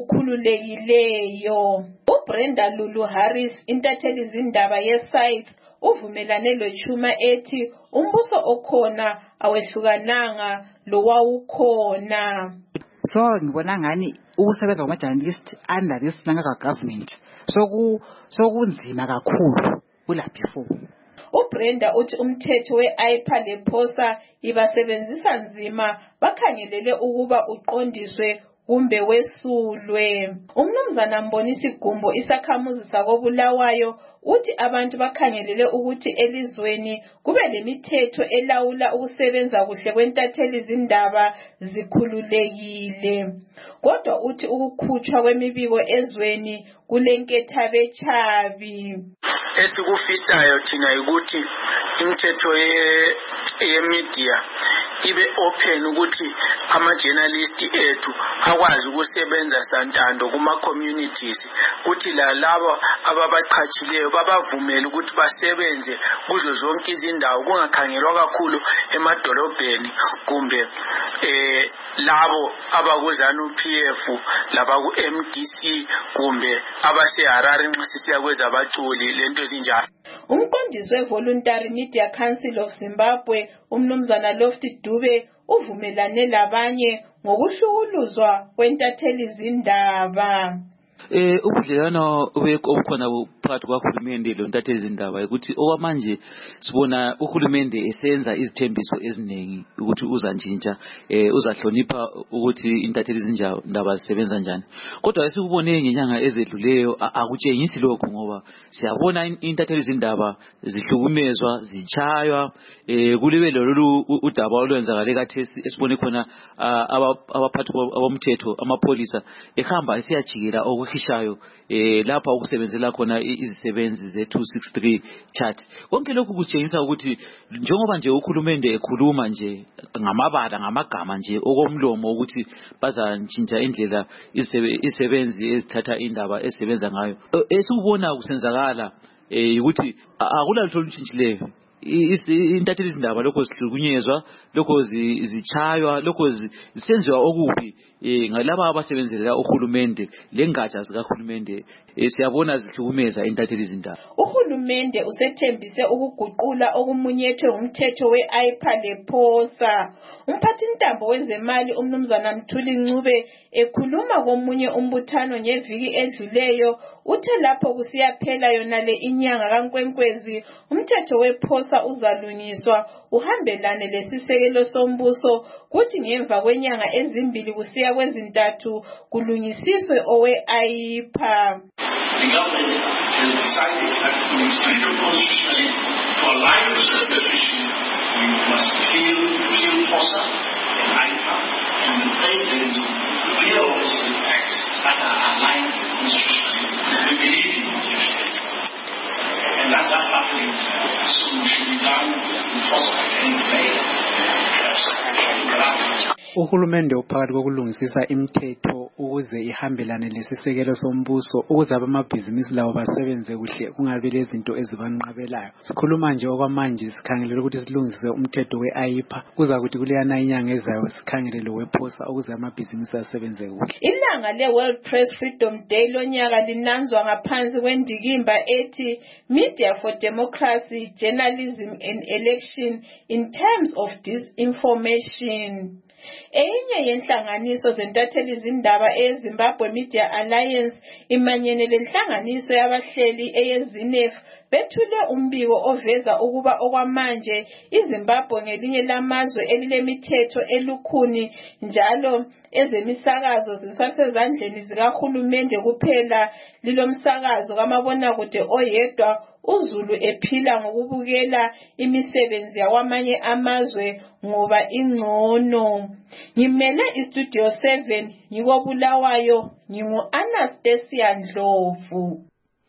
ngokukhululekileyo. uBrenda Lulu Harris intatheli zindaba yeSites uvumelane loChuma ethi umbuso okhona awehlukananga lowawukhona. So ngibona ngani ukusebenza kwama-journalist under this nanga government soku sokunzima kakhulu kula before. uBrenda uthi umthetho we-I P A lePhosa ibasebenzisa nzima bakhangelele ukuba uqondiswe kumbe wesulwe. Umnumzana Mbonisi Gumbo isakhamuzi sakobulawayo uthi abantu bakhangelele ukuthi elizweni kube lemithetho elawula ukusebenza kuhle kwentatheli zindaba zikhululekile. Kodwa uthi ukukhutshwa kwemibiko ezweni kulenkethabetshabi. Esikufisayo thina ukuthi imithetho ye-media ibe open ukuthi ama-journalist ethu akwazi ukusebenza santando kuma-communities, ukuthi lalabo ababaqhatshileyo babavumele ukuthi basebenze kuzo zonke izindawo, kungakhangelwa kakhulu emadolobheni kumbe eh labo abaku-ZANU-P F labaku-M D C kumbe abase-Harare nxa sisiya kwezabaculi lento ezinjalo. Umqondisi we-Voluntary Media Council of Zimbabwe umnumzana Lofty Dube uvumelane labanye ngokuhlukuluzwa kwentatheli zindaba. Eh ubudlelwano obukhona phakathi kwaHulumende lontatheli zindaba ukuthi okwamanje sibona uHulumende esenza izithembiso eziningi ukuthi uzantshintsha eh uzahlonipha ukuthi intatheli zindaba zisebenza kanjani, kodwa esikubone ngenyanga ezedluleyo akutshengisi lokho, ngoba siyabona intatheli zindaba zihlukumezwa, zichaywa, eh kulibe lolu udaba olwenzakale kathesi esibone khona abaphathi abomthetho amapolisa ehamba esiyajikela okuhishayo eh lapha ukusebenzela khona izisebenzi ze two sixty-three chat. Konke lokhu kusitshengisa ukuthi njengoba nje uHulumende ekhuluma nje ngamabala ngamagama nje okomlomo ukuthi bazantshintsha indlela izisebenzi ezithatha indaba ezisebenza ngayo, esikubona kusenzakala eh ukuthi akulalutho olutshintshileyo. Intatheli zindaba lokho zihlukunyezwa, lokho zichaywa, lokho zisenziwa okubi ngalaba abasebenzela uHulumende lengatsha zikaHulumende, siyabona zihlukumeza intatheli zindaba. uHulumende usethembise ukuguqula okumunyethwe umthetho we-I P A lePhosa. Umphathintambo wezemali umnumzana Mthuli Ncube ekhuluma komunye umbuthano ngeviki edluleyo uthe lapho kusiyaphela yona le inyanga kaNkwenkwezi umthetho wePhosa uzalungiswa uhambelane lesisekelo sombuso, kuthi ngemva kwenyanga ezimbili kusiya kwezintathu kulungisiswe owe-I P A. The government has decided that in its future constitutionally to align the separation, we must repeal repeal P O S A and I P A and replace them with real acts that are aligned constitutionally. We believe in constitutionality. And that, that's happening soon. Should be done with P O S A and play. Uhulumende uphakathi kokulungisisa imithetho ukuze ihambelane lesisekelo sombuso ukuze abamabhizinisi lawo basebenze kuhle kungabi lezinto ezibanqabelayo. Sikhuluma nje okwamanje sikhangelele ukuthi silungise umthetho we-I P A kuza kuthi kuleyana inyanga ezayo sikhangelele wePhosa ukuze amabhizinisi asebenze kuhle. Ilanga le-World Press Freedom Day lonyaka linanzwa ngaphansi kwendikimba ethi Media for Democracy, Journalism and Election in Times of Disinformation. Enye yenhlanganiso zentatheli zindaba eZimbabwe Media Alliance imanyene lenhlanganiso yabahleli eyeZINEF bethule umbiko oveza ukuba okwamanje iZimbabwe ngelinye lamazwe elilemithetho elukhuni, njalo ezemisakazo zisasezandleni zikaHulumende kuphela. Lilomsakazo kamabonakude oyedwa, uZulu ephila ngokubukela imisebenzi yakwamanye amazwe ngoba ingcono. Ngimele iStudio seven ngikobulawayo, ngingu-Anastasia Ndlovu.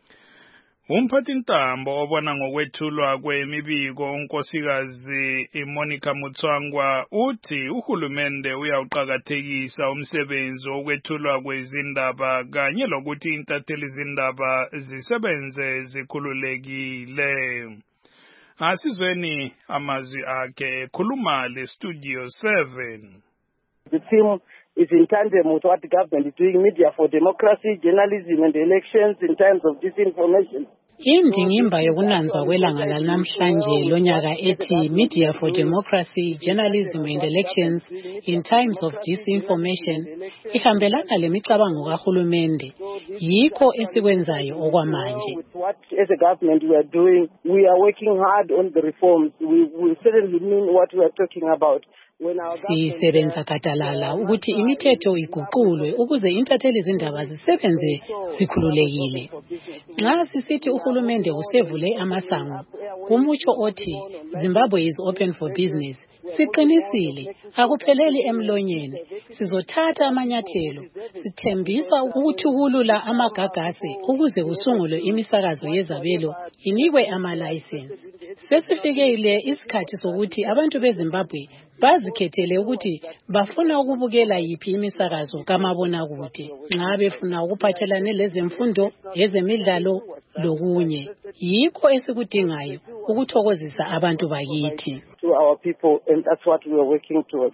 Umphathintambo obona ngokwethulwa kwemibiko unkosikazi Monica Mutswangwa uthi uHulumende uyawuqakathekisa umsebenzi wokwethulwa kwezindaba kanye lokuthi intatheli zindaba zisebenze zikhululekile. Asizweni amazwi akhe ekhuluma leStudio seven. The team is in tandem with what the government is doing, Media for Democracy, Journalism and Elections in Times of Disinformation. Indingimba yokunanzwa kwelanga lanamhlanje lonyaka ethi Media for Democracy, Journalism and Elections in Times of Disinformation ihambelana lemicabango kaHulumende, yikho esikwenzayo okwamanje. What as a government we are doing, we are working hard on the reforms. We will certainly mean what we are talking about. Sisebenza kadalala ukuthi imithetho iguqulwe ukuze intatheli zindaba zisebenze zikhululekile. Nxa sisithi uHulumende usevule amasango, kumutsho othi Zimbabwe is open for business, siqinisile, akupheleli emlonyeni. Sizothatha amanyathelo, sithembisa ukuthukulula amagagasi ukuze kusungulwe imisakazo yezabelo inikwe ama-license. Sesifikile isikhathi sokuthi abantu beZimbabwe bazikhethele ukuthi bafuna ukubukela yiphi imisakazo kamabonakude nxa befuna ukuphathelane lezemfundo, ezemidlalo lokunye. Yikho esikudingayo ukuthokozisa abantu bakithi. To our people, and that's what we are working towards.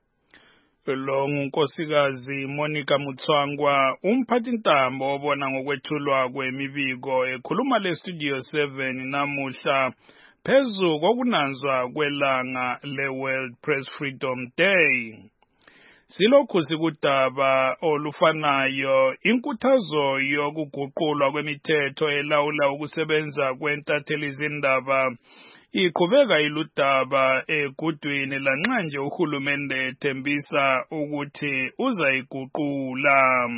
Lo ngunkosikazi Monica Mutswangwa, umphathintambo obona ngokwethulwa kwemibiko, ekhuluma le Studio seven namuhla phezu kokunanzwa kwelanga le-World Press Freedom Day. Silokhu sikudaba olufanayo, inkuthazo yokuguqulwa kwemithetho elawula ukusebenza kwentatheli zindaba iqhubeka iludaba egudwini lanxa nje uhulumende ethembisa ukuthi uzayiguqula.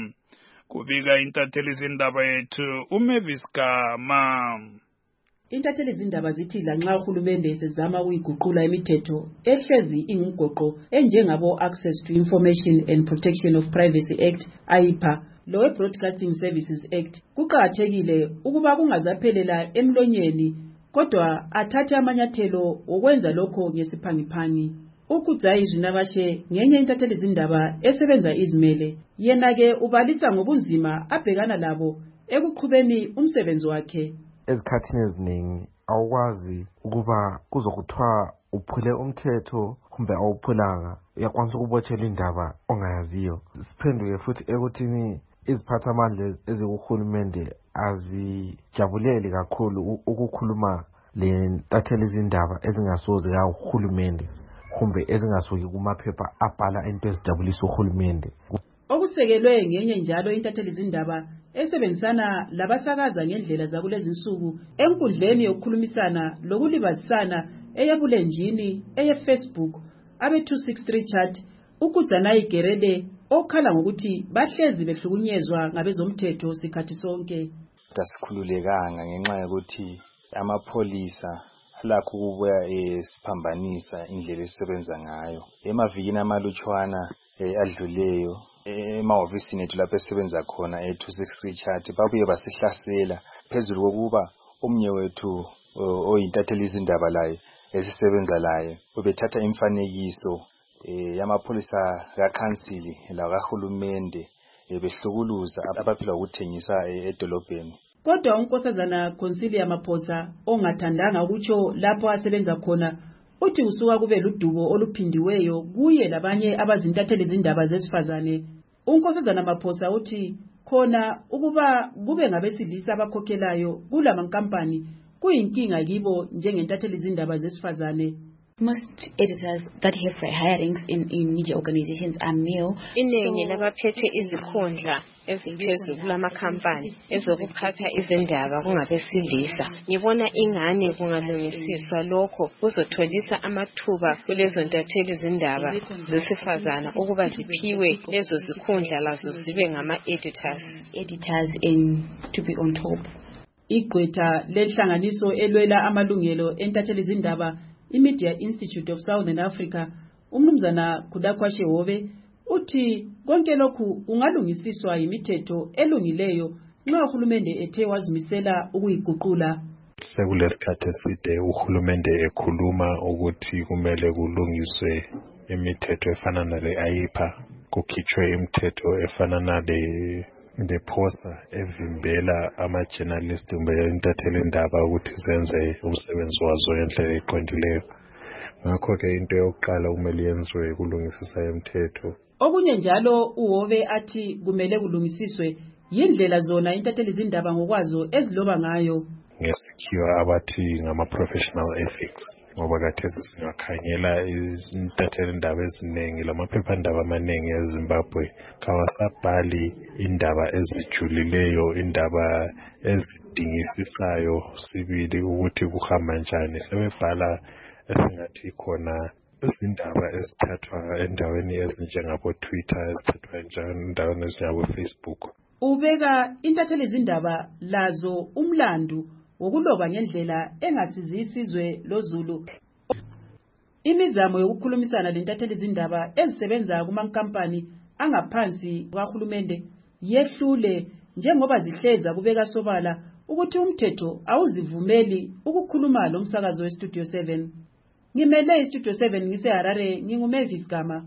Kubika intatheli zindaba yethu uMavis Gama. Intatheli zindaba zithi lanxa uhulumende esezama ukuyiguqula imithetho ehlezi ingugoqo enjengabo Access to Information and Protection of Privacy Act, A I P A, lo Broadcasting Services Act, kuqakathekile ukuba kungazaphelela emlonyeni kodwa athathe amanyathelo okwenza lokho ngesiphangiphangi. Ukudzayi Zinabashe ngenye intatheli zindaba esebenza izimele, yena ke ubalisa ngobunzima abhekana labo ekuqhubeni umsebenzi wakhe. Ezikhathini eziningi awukwazi ukuba kuzokuthiwa uphule umthetho kumbe awuphulanga, uyakwanisa ukubotshelwa indaba ongayaziyo. Siphenduke futhi ekuthini iziphathamandla ezikuhulumende azijabuleli kakhulu ukukhuluma le ntatheli zindaba ezingasoze ya uhulumende kumbe ezingasuki kumaphepha abhala into ezijabulisa uhulumende. Okusekelwe ngenye njalo intatheli zindaba esebenzisana labasakaza ngendlela zakulezi insuku enkundleni yokukhulumisana lokulibazisana eyabulenjini eyeFacebook abe two sixty-three chat, ukudzanayi Gerede okhala ngokuthi bahlezi behlukunyezwa ngabezomthetho sikhathi sonke. Asikhululekanga ngenxa yokuthi amapholisa lakho ukubuya esiphambanisa indlela esisebenza ngayo. Emavikini amalutshwana adluleyo emahhovisini ethu lapho esebenza khona e two sixty-three chat babuye basihlasela phezulu kokuba umnye wethu oyintatheli izindaba laye esisebenza laye ubethatha imfanekiso yamapholisa kakhansili la kahulumende behlukuluza abaphila ukuthengisa edolobheni. Kodwa unkosazana Consilia Maphosa ongathandanga ukutsho lapho asebenza khona uthi usuka kube ludubo oluphindiweyo kuye labanye abazintatheli izindaba zesifazane. Unkosazana Maphosa uthi khona ukuba kube ngabesilisa abakhokhelayo kulamankampani kuyinkinga kibo njengentatheli izindaba zesifazane. Most editors that have hirings in, in media organizations are male. Iningi labaphethe izikhundla eziphezulu kulamakampani ezokuphatha izindaba kungabesilisa. Ngibona ingane kungalungisiswa lokho kuzotholisa amathuba kulezo ntatheli izindaba zesifazana ukuba ziphiwe lezo zikhundla lazo zibe ngama-editors. Editors and to be on top. Igqwetha lenhlanganiso elwela amalungelo entatheli izindaba iMedia Institute of Southern Africa, umnumzana Kudakwashe Hobe, uthi konke lokhu kungalungisiswa yimithetho elungileyo nxa uhulumende ethe wazimisela ukuyiguqula. Sekulesikhathi eside uhulumende ekhuluma ukuthi kumele kulungiswe imithetho efana nale A I P A, kukhitshwe imithetho efana nale ndephosa evimbela ama-journalist kumbe intatheli indaba ukuthi zenze umsebenzi wazo ngendlela eqondileyo. Ngakho-ke into yokuqala kumele yenziwe kulungisisa imithetho. Okunye njalo uHobe athi kumele kulungisiswe yindlela zona intatheli izindaba ngokwazo eziloba ngayo. Ngesikhiwa abathi ngama-professional ethics. Ngoba kathesi singakhangela izintatheli indaba eziningi lamaphephandaba amaningi eZimbabwe kawasabhali indaba ezijulileyo, indaba ezidingisisayo sibili ukuthi kuhamba njani. Sebebhala esingathi khona izindaba ezithathwa endaweni ezinjengabo Twitter, ezithathwa endaweni ezinjengabo Facebook. Ubeka intatheli izindaba lazo umlandu wokuloba ngendlela engasizisi izwe loZulu. Imizamo yokukhulumisana lentatheli izindaba ezisebenza kumankampani angaphansi kwahulumende yehlule njengoba zihleza kubeka sobala ukuthi umthetho awuzivumeli ukukhuluma lo msakazo weStudio seven. Ngimele istudio seven ngiseHarare nginguMavis Gama.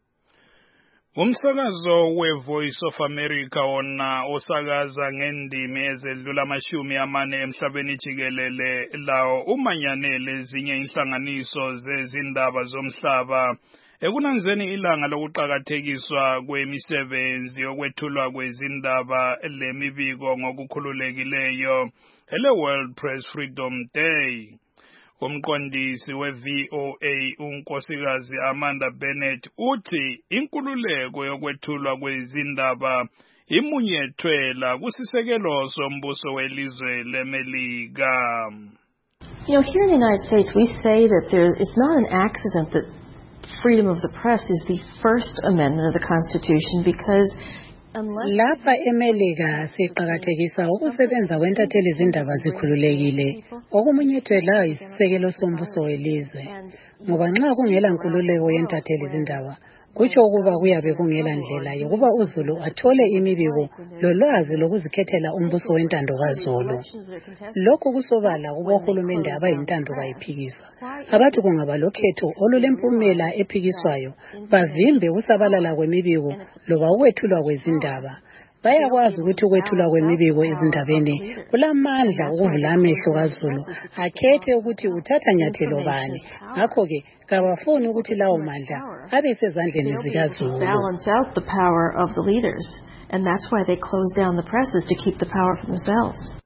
Umsakazo we-Voice of America wona osakaza ngendimi ezedlula amashumi amane emhlabeni jikelele lawo umanyanele ezinye inhlanganiso zezindaba zomhlaba ekunanzeni ilanga lokuqakathekiswa kwemisebenzi yokwethulwa kwezindaba lemibiko ngokukhululekileyo ele World Press Freedom Day. Umqondisi we-V O A unkosikazi Amanda Bennett uthi inkululeko yokwethulwa kwezindaba imunyethwela kusisekelo sombuso welizwe leMelika. You know, here in the United States we say that there it's not an accident that freedom of the press is the first amendment of the Constitution because lapha eMelika siqhakathekisa ukusebenza kwentatheli izindaba zikhululekile okumunyethwela isisekelo sombuso welizwe ngoba nxa kungela nkululeko yentatheli izindaba kutsho ukuba kuyabe kungela ndlela yokuba uZulu athole imibiko lolwazi lokuzikhethela umbuso wentando kaZulu. Lokhu kusobala kubohulumende abayintando kayiphikiswa abathi kungaba lokhetho olulempumela ephikiswayo bavimbe usabalala kwemibiko loba ukwethulwa kwezindaba. Bayakwazi ukuthi ukwethulwa kwemibiko ezindabeni kulamandla ukuvula amehlo kaZulu akhethe ukuthi uthatha nyathelo bani. Ngakho ke kabafuni ukuthi lawo mandla abe sezandleni zikaZulu. Balance out the power of the leaders, and that's why they close down the presses to keep the power for themselves.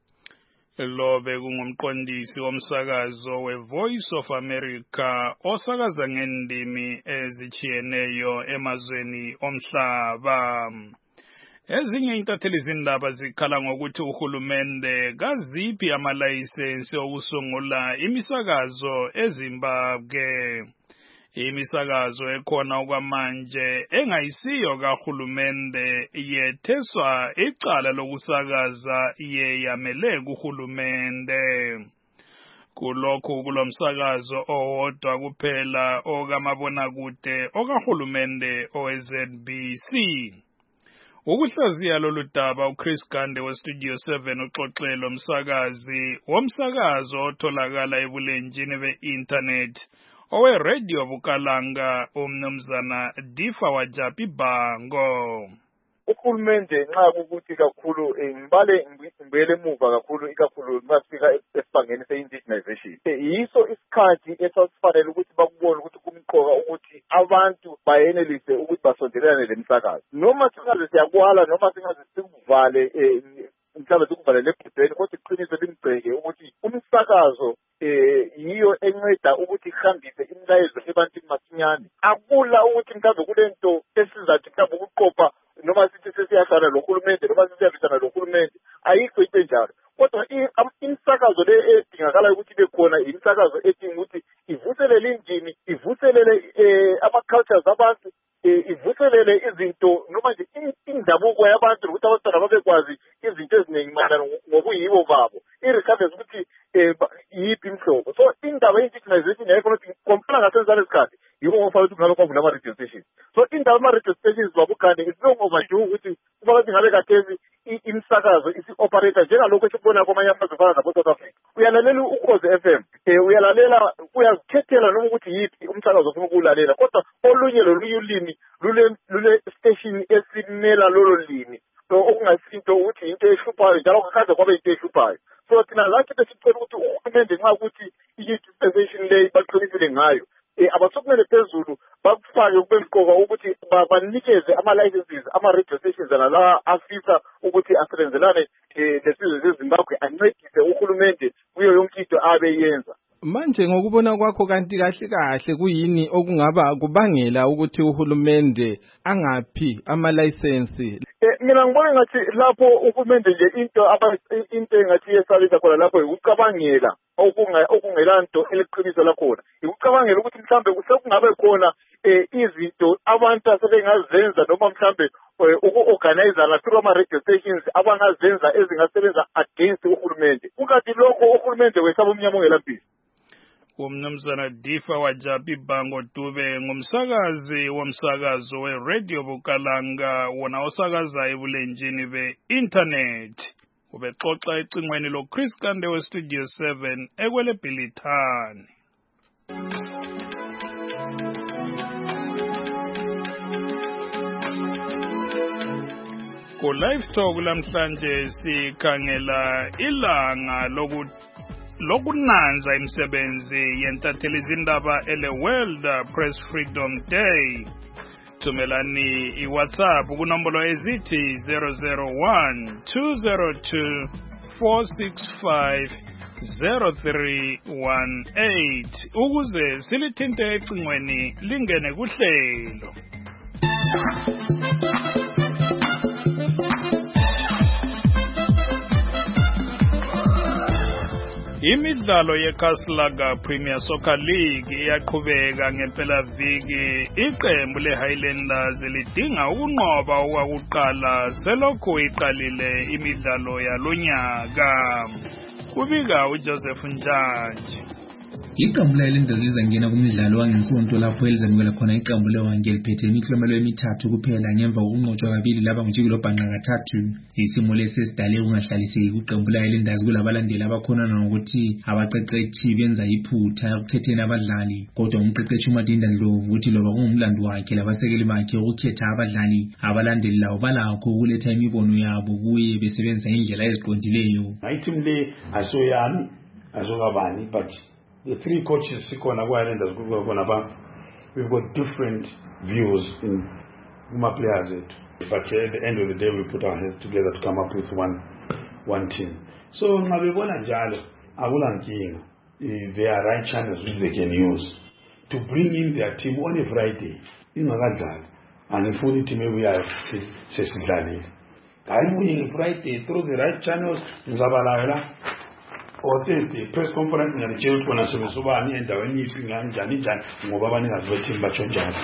Lo bekungumqondisi womsakazo we-Voice of America osakaza ngendimi ezichiyeneyo emazweni omhlaba. Ezinye intatheli izindaba zikhala ngokuthi uhulumende kaziphi amalayisensi okusungula imisakazo eZimbabwe. Imisakazo ekhona okwamanje engayisiyo kahulumende yetheswa icala lokusakaza yeyamele kuhulumende. Kulokhu kulomsakazo owodwa kuphela okamabonakude okahulumende o-Z B C. Ukuhlaziya lolu daba uChris Gande weStudio seven uxoxelo umsakazi womsakazo otholakala ebulenjini be-internet owe-radio Bukalanga umnumzana Difa Wajapi Bango. Uhulumende nxa kukuthi kakhulu ngibale ngibele emuva kakhulu ikakhulu masifika esibangeni se-indigenization yiso isikhathi esasifanele ukuthi bakubone ukuthi kumqoka ukuthi abantu bayenelise ukuthi basondelane lemisakazo noma singaze siyakwala noma singaze sikuvale mhlawumbe sikuvale lebhudeni kodwa iqiniso limgceke ukuthi umsakazo yiyo enceda ukuthi ihambise imilayezo ebantwini masinyane akula ukuthi mhlawumbe kulento esizathi mhlawumbe ukuqopha noma sithi sesiyahlala lohulumende noma sesiyabisana lohulumende ayikho into enjalo kodwa imisakazo le edingakala ukuthi ibe khona imisakazo edinga ukuthi ivuselele indini ivuselele ama-cultures abantu ivuselele izinto noma nje indabuko yabantu nokuthi abantwana babekwazi izinto eziningi mayelana ngobuyibo babo irekhadesi ukuthi yiphi imhlobo so indaba ye-indigenization yayikhona ukuthi komfana ngasenzala isikhathi yiko ngofanele ukuthi kungabe kwavula ama-radio stations so indaba ama-radio stations babugane is long overdue ukuthi kuba kathi ngabe kathesi imisakazo isi-operata njengalokhu esikubona kwamanye amazwe afana nabo-South Africa uyalalela ukhozi F M uyalalela uyazikhethela noma ukuthi yiphi umsakazo ofuna ukuwulalela kodwa olunye lolunye ulimi lule station esimela lolo limi so okungasinto ukuthi into ehluphayo njalo kukaze kwabe into ehluphayo so thina lathi besicela ukuthi uhulumende nxa ukuthi i-dispensation le baqinisile ngayo abasokumele phezulu bakufake kube mqoka ukuthi banikeze ama-licenses ama-radio stations nala afisa ukuthi asebenzelane lesizwe seZimbabwe ancedise uhulumende kuyo yonke into abe yenza. Manje ngokubona kwakho kanti kahle kahle kuyini okungaba kubangela ukuthi uhulumende angaphi ama-license? Mina ngibona ngathi lapho uhulumende nje into into engathi yesabisa khona lapho ukucabangela okungelanto eliqiniso lakhona ukucabangela ukuthi mhlambe kusekungabe khona izinto abantu asebengazenza noma mhlambe uku-organizana through ama-radio stations abangazenza ezingasebenza against uhulumende ukanti lokho uhulumende wesaba umnyama ongelampisi. Umnumzana Difa Wajapi Bango Dube ngumsakazi womsakazo we-radio Bukalanga wona osakaza ebulenjini be-internet ubexoxa ecingweni lo Chris Kande we-Studio seven ekwele Bilithani. Ku Livestock lamhlanje sikhangela ilanga loku lokunanza imisebenzi yentatheli izindaba ele World Press Freedom Day. Thumelani iWhatsApp kunombolo ezithi zero zero one two zero two four six five zero three one eight ukuze silithinte ecingweni lingene kuhlelo. Imidlalo yeKaslaga Premier Soccer League iyaqhubeka ngempela viki. Iqembu leHighlanders lidinga ukunqoba okwakuqala selokhu iqalile imidlalo yalonyaka. Kubika uJoseph Njanje. Iqembu leHighlanders lizangena kumidlalo wangesonto lapho elizamukela khona iqembu leWangel phethe imiklomelo emithathu kuphela ngemva kokunqotshwa kabili laba ngijikelo bhanqa kathathu. Isimo lesesidale ungahlaliseki kuqembu leHighlanders kulabalandeli abakhonana ngokuthi abaqeqeshi benza iphutha ekukhetheni abadlali, kodwa umqeqeshi uMadinda Ndlovu uthi loba kungumlando wakhe labasekeli bakhe ukukhetha abadlali abalandeli lawo balakho ukuletha imibono yabo kuye besebenzisa indlela eziqondileyo. Item le asoyami asokabani but the three coaches sikona kwa-Highlanders kukhona ba we've got different views in kuma players ethu, but at the end of the day we put our heads together to come up with one one team. So nxa bebona njalo akula nkinga. There are right channels which they can use to bring in their team on a Friday ingakadlali angifuni team ebuyayo sesidlalile. Hayi Friday through the right channels ngizabalala or the press conference ngiyalitshela khona sebesobani endaweni yiphi kanjani njani ngoba abaningazi bethi bachonjana.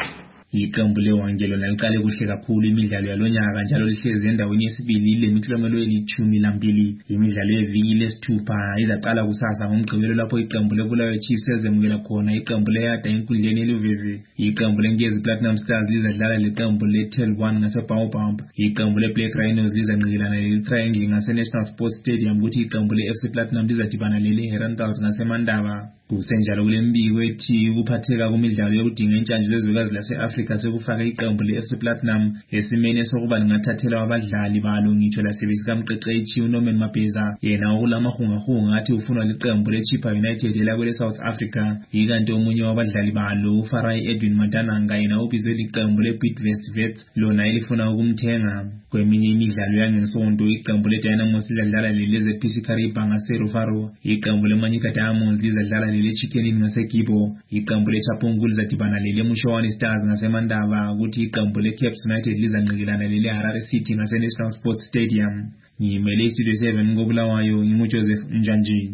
Iqembu leWangelo laliqale kuhle kakhulu imidlalo yalonyaka njalo lihlezi endaweni yesibili ile miklomelo elithumi lambili. Imidlalo yeviki lesithupha izaqala kusasa ngomgqibelo lapho iqembu leBulawayo Chiefs ezemukela khona iqembu leYada enkundleni eLuveve. Iqembu leNgezi Platinum Stars lizadlala leqembu leTel one ngaseBaobab. Iqembu leBlack Rhinos lizanqikelana leTriangle ngaseNational Sports Stadium kuthi iqembu leF C Platinum lizadibana leHerentals ngaseMandaba. Kusenjalo kule mbiko ethi ukuphatheka kumidlalo yokudinga intshanje lezwekazi lase-Afrika sekufaka iqembu le-F C Platinum esimeni sokuba lingathathela abadlali balo ngitsho lasebesikamqeqeshi uNorman Mabheza yena okulamahungahunga athi ufunwa liqembu le-Chippa United elakwele South Africa. Ikanti omunye wabadlali balo uFarai Edwin Matananga yena ubizwe liqembu le-Bidvest Wits lona elifuna ukumthenga. Kweminye imidlalo yangesonto iqembu le-Dynamos lizadlala leleze P C Kariba ngaseRufaro. Iqembu le-Manyika Diamonds lizadlala lele Chicken ngaseGibo. Iqembu leChapungu lizadibana lele Mushawani Stars ngaseMandaba kuthi iqembu leCaps United lizanqikelana lele Harare City ngaseNational Sports Stadium. Ngimele Studio seven ngoBulawayo nginguJoseph Njanje.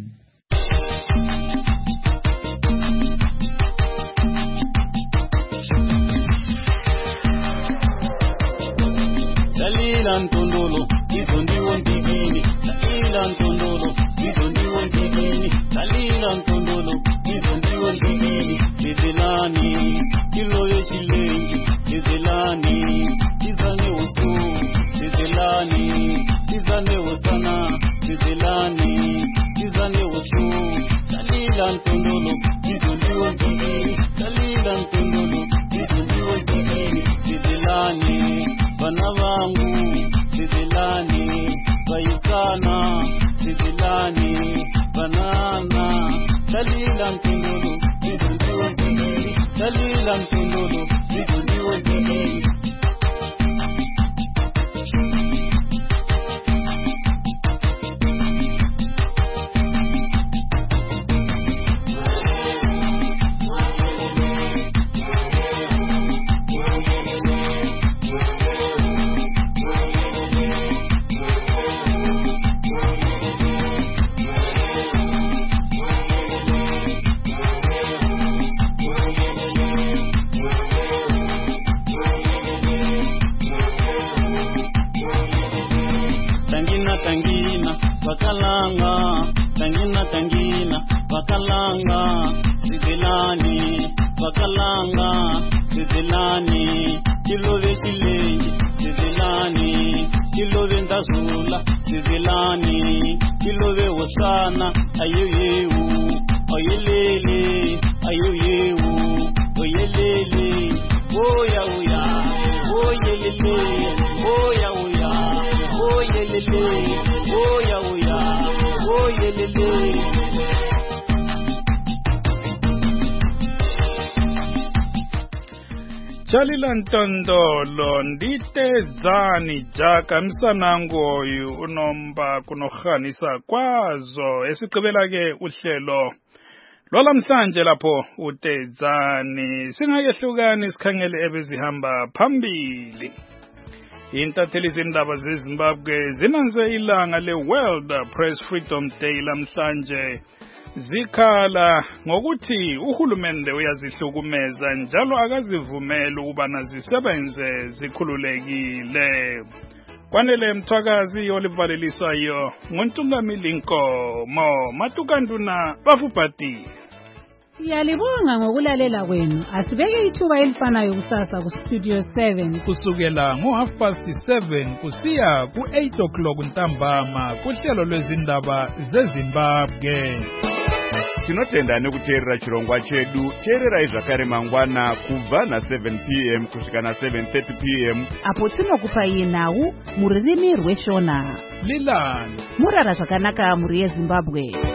Dalila Ntondolo izondiwo ndigini, Dalila Ntondolo izondiwo ndigini, Dalila Ntondolo izondiwo ndigini. Zezelani kiloye chilengi, Zezelani izane usu, Zezelani izane usana, Zezelani izane usu. Dalila Ntondolo izondiwo ndigini, Dalila Ntondolo izondiwo ndigini. Zezelani bana vangu, Zezelani bayikana, Zezelani banana. Dalila Ntondolo izondiwo ndigini, Dalila Ntondolo izondiwo ndigini. Bakalanga, tangina tangina, bakalanga, Zezelani, bakalanga, Zezelani, kilove chilengi, Zezelani, kilove ndazula, Zezelani, kilove wasana, ayeyewu, ayelele, ayoyewu oyelele oya oya oyelele oya oya oyelele oya oya oyelele. Chalila Ntondolo nditezani jaka msanangoyu unomba kunohanisa kwazo esigqibela ke uhlelo lwalamhlanje lapho utezani singayehlukani sikhangele ebezihamba phambili. Intatheli zindaba zeZimbabwe zinanze ilanga le-World Press Freedom Day lamhlanje zikhala ngokuthi uhulumende uyazihlukumeza njalo akazivumeli ukubana zisebenze zikhululekile. Kwanele Mthwakazi olivalelisayo nguNtungamili Nkomo Matukanduna bafupati. Siyalibonga ngokulalela kwenu. Asibeke ithuba elifanayo kusasa ku Studio seven kusukela ngo half past seven kusiya ku eight o'clock ntambama kuhlelo lwezindaba zeZimbabwe. Tinotenda nekuteerera chirongwa chedu. Teererai zvakare mangwana kubva na seven p m kusvika na seven thirty p m apo tinokupai nhau muririmi rweshona. Lilani murara zvakanaka muri yeZimbabwe.